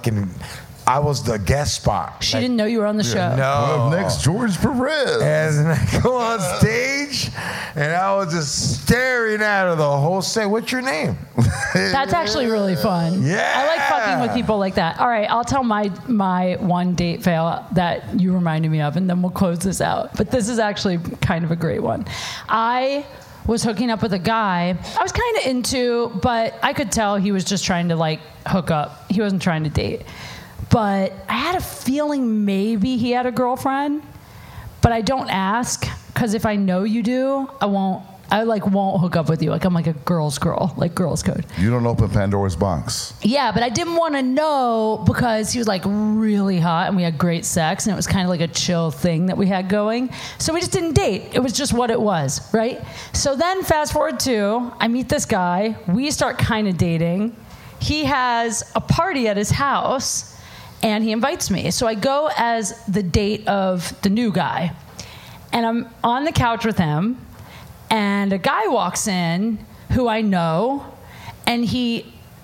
Speaker 2: I was the guest spot.
Speaker 1: She didn't know you were on the show.
Speaker 2: No.
Speaker 4: Up next, George Perez.
Speaker 2: And I go on stage, and I was just staring at her the whole set. What's your name?
Speaker 1: That's actually really fun.
Speaker 2: Yeah.
Speaker 1: I like fucking with people like that. All right, I'll tell my one date fail that you reminded me of, and then we'll close this out. But this is actually kind of a great one. I was hooking up with a guy I was kind of into, but I could tell he was just trying to like hook up. He wasn't trying to date. But I had a feeling maybe he had a girlfriend, but I don't ask, because if I know you do, I won't hook up with you. Like I'm like a girl's girl, like girls code.
Speaker 4: You don't open Pandora's box.
Speaker 1: Yeah, but I didn't want to know because he was like really hot and we had great sex and it was kind of like a chill thing that we had going. So we just didn't date. It was just what it was, right? So then fast forward to, I meet this guy. We start kind of dating. He has a party at his house and he invites me. So I go as the date of the new guy. And I'm on the couch with him. And a guy walks in who I know, and he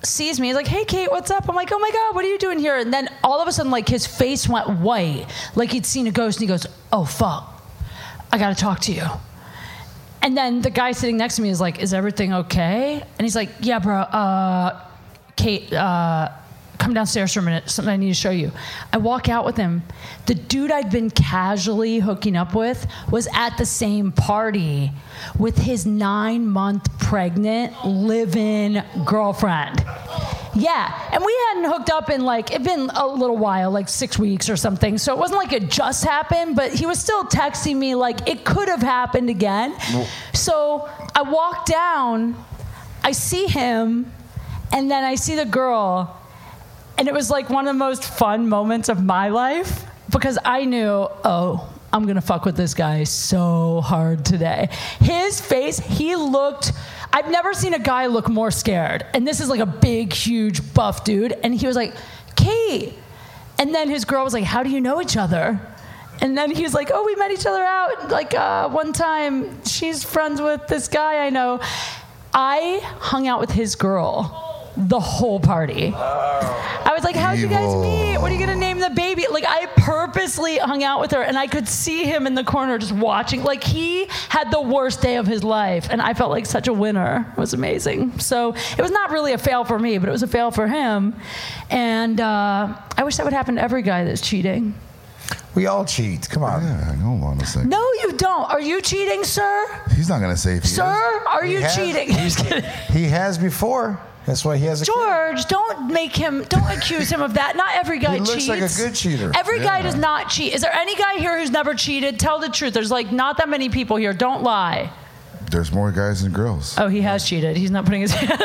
Speaker 1: sees me. He's like, hey, Kate, what's up? I'm like, oh my God, what are you doing here? And then all of a sudden, like, his face went white, like he'd seen a ghost. And he goes, oh, fuck, I got to talk to you. And then the guy sitting next to me is like, is everything okay? And he's like, yeah, bro, Kate, come downstairs for a minute. Something I need to show you. I walk out with him. The dude I'd been casually hooking up with was at the same party with his 9-month pregnant live-in girlfriend. Yeah, and we hadn't hooked up in like, it'd been a little while, like 6 weeks or something. So it wasn't like it just happened, but he was still texting me like it could have happened again. So I walk down, I see him, and then I see the girl. And it was like one of the most fun moments of my life because I knew, oh, I'm going to fuck with this guy so hard today. His face, he looked, I've never seen a guy look more scared. And this is like a big, huge, buff dude. And he was like, Kate. And then his girl was like, how do you know each other? And then he was like, oh, we met each other out like one time. She's friends with this guy I know. I hung out with his girl the whole party. I was like, how'd you guys meet? What are you going to name the baby? Like, I purposely hung out with her, and I could see him in the corner just watching. Like, he had the worst day of his life, and I felt like such a winner. It was amazing. So it was not really a fail for me, but it was a fail for him. And I wish that would happen to every guy that's cheating.
Speaker 2: We all cheat. Come on.
Speaker 4: Yeah, hold on a second.
Speaker 1: No, you don't. Are you cheating, sir?
Speaker 4: He's not going to say if he is.
Speaker 1: Sir, are you cheating? Just kidding.
Speaker 2: He has before. That's why he has a
Speaker 1: George, don't accuse him of that. Not every guy
Speaker 2: He
Speaker 1: cheats.
Speaker 2: looks like a good cheater.
Speaker 1: Every guy does not cheat. Is there any guy here who's never cheated? Tell the truth. There's like not that many people here. Don't lie.
Speaker 4: There's more guys than girls.
Speaker 1: Oh, he has cheated. He's not putting his hand.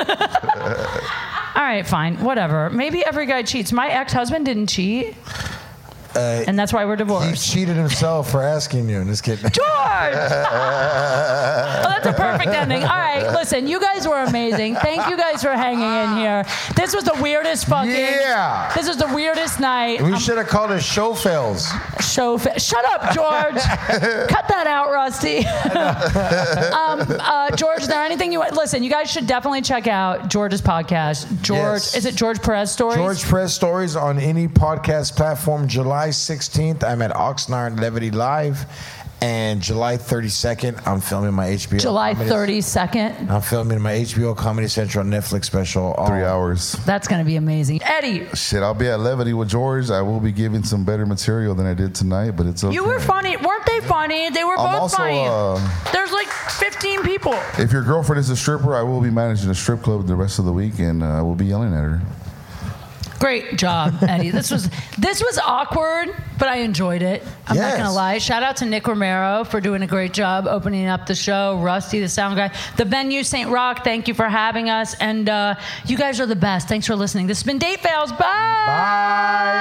Speaker 1: All right, fine. Whatever. Maybe every guy cheats. My ex-husband didn't cheat. And that's why we're
Speaker 2: He
Speaker 1: divorced.
Speaker 2: cheated himself for asking you. Just kidding.
Speaker 1: George! Oh, that's a perfect ending. All right, listen, you guys were amazing. Thank you guys for hanging in here. This was the weirdest fucking...
Speaker 2: Yeah.
Speaker 1: This was the weirdest night.
Speaker 2: We should have called it show fails.
Speaker 1: Shut up, George. Cut that out, Rusty. George, is there anything you... Listen, you guys should definitely check out George's podcast. George,
Speaker 2: Yes.
Speaker 1: Is it George Perez Stories?
Speaker 2: George Press Stories on any podcast platform. July 16th, I'm at Oxnard Levity Live. And July 32nd, I'm filming my HBO.
Speaker 1: July
Speaker 2: Comedy-
Speaker 1: 32nd.
Speaker 2: I'm filming my HBO Comedy Central Netflix special.
Speaker 4: 3 hours.
Speaker 1: That's going to be amazing. Eddie,
Speaker 4: Shit, I'll be at Levity with George. I will be giving some better material than I did tonight, but it's okay.
Speaker 1: you were funny. Weren't they funny? They were
Speaker 4: I'm
Speaker 1: both
Speaker 4: also,
Speaker 1: funny. There's like 15 people.
Speaker 4: If your girlfriend is a stripper, I will be managing a strip club the rest of the week, and I will be yelling at her.
Speaker 1: Great job, Eddie. This was awkward, but I enjoyed it. I'm not
Speaker 2: Yes.
Speaker 1: gonna lie. Shout out to Nick Romero for doing a great job opening up the show. Rusty, the sound guy, the venue, St. Rock. Thank you for having us, and you guys are the best. Thanks for listening. This has been Date Fails. Bye.
Speaker 2: Bye.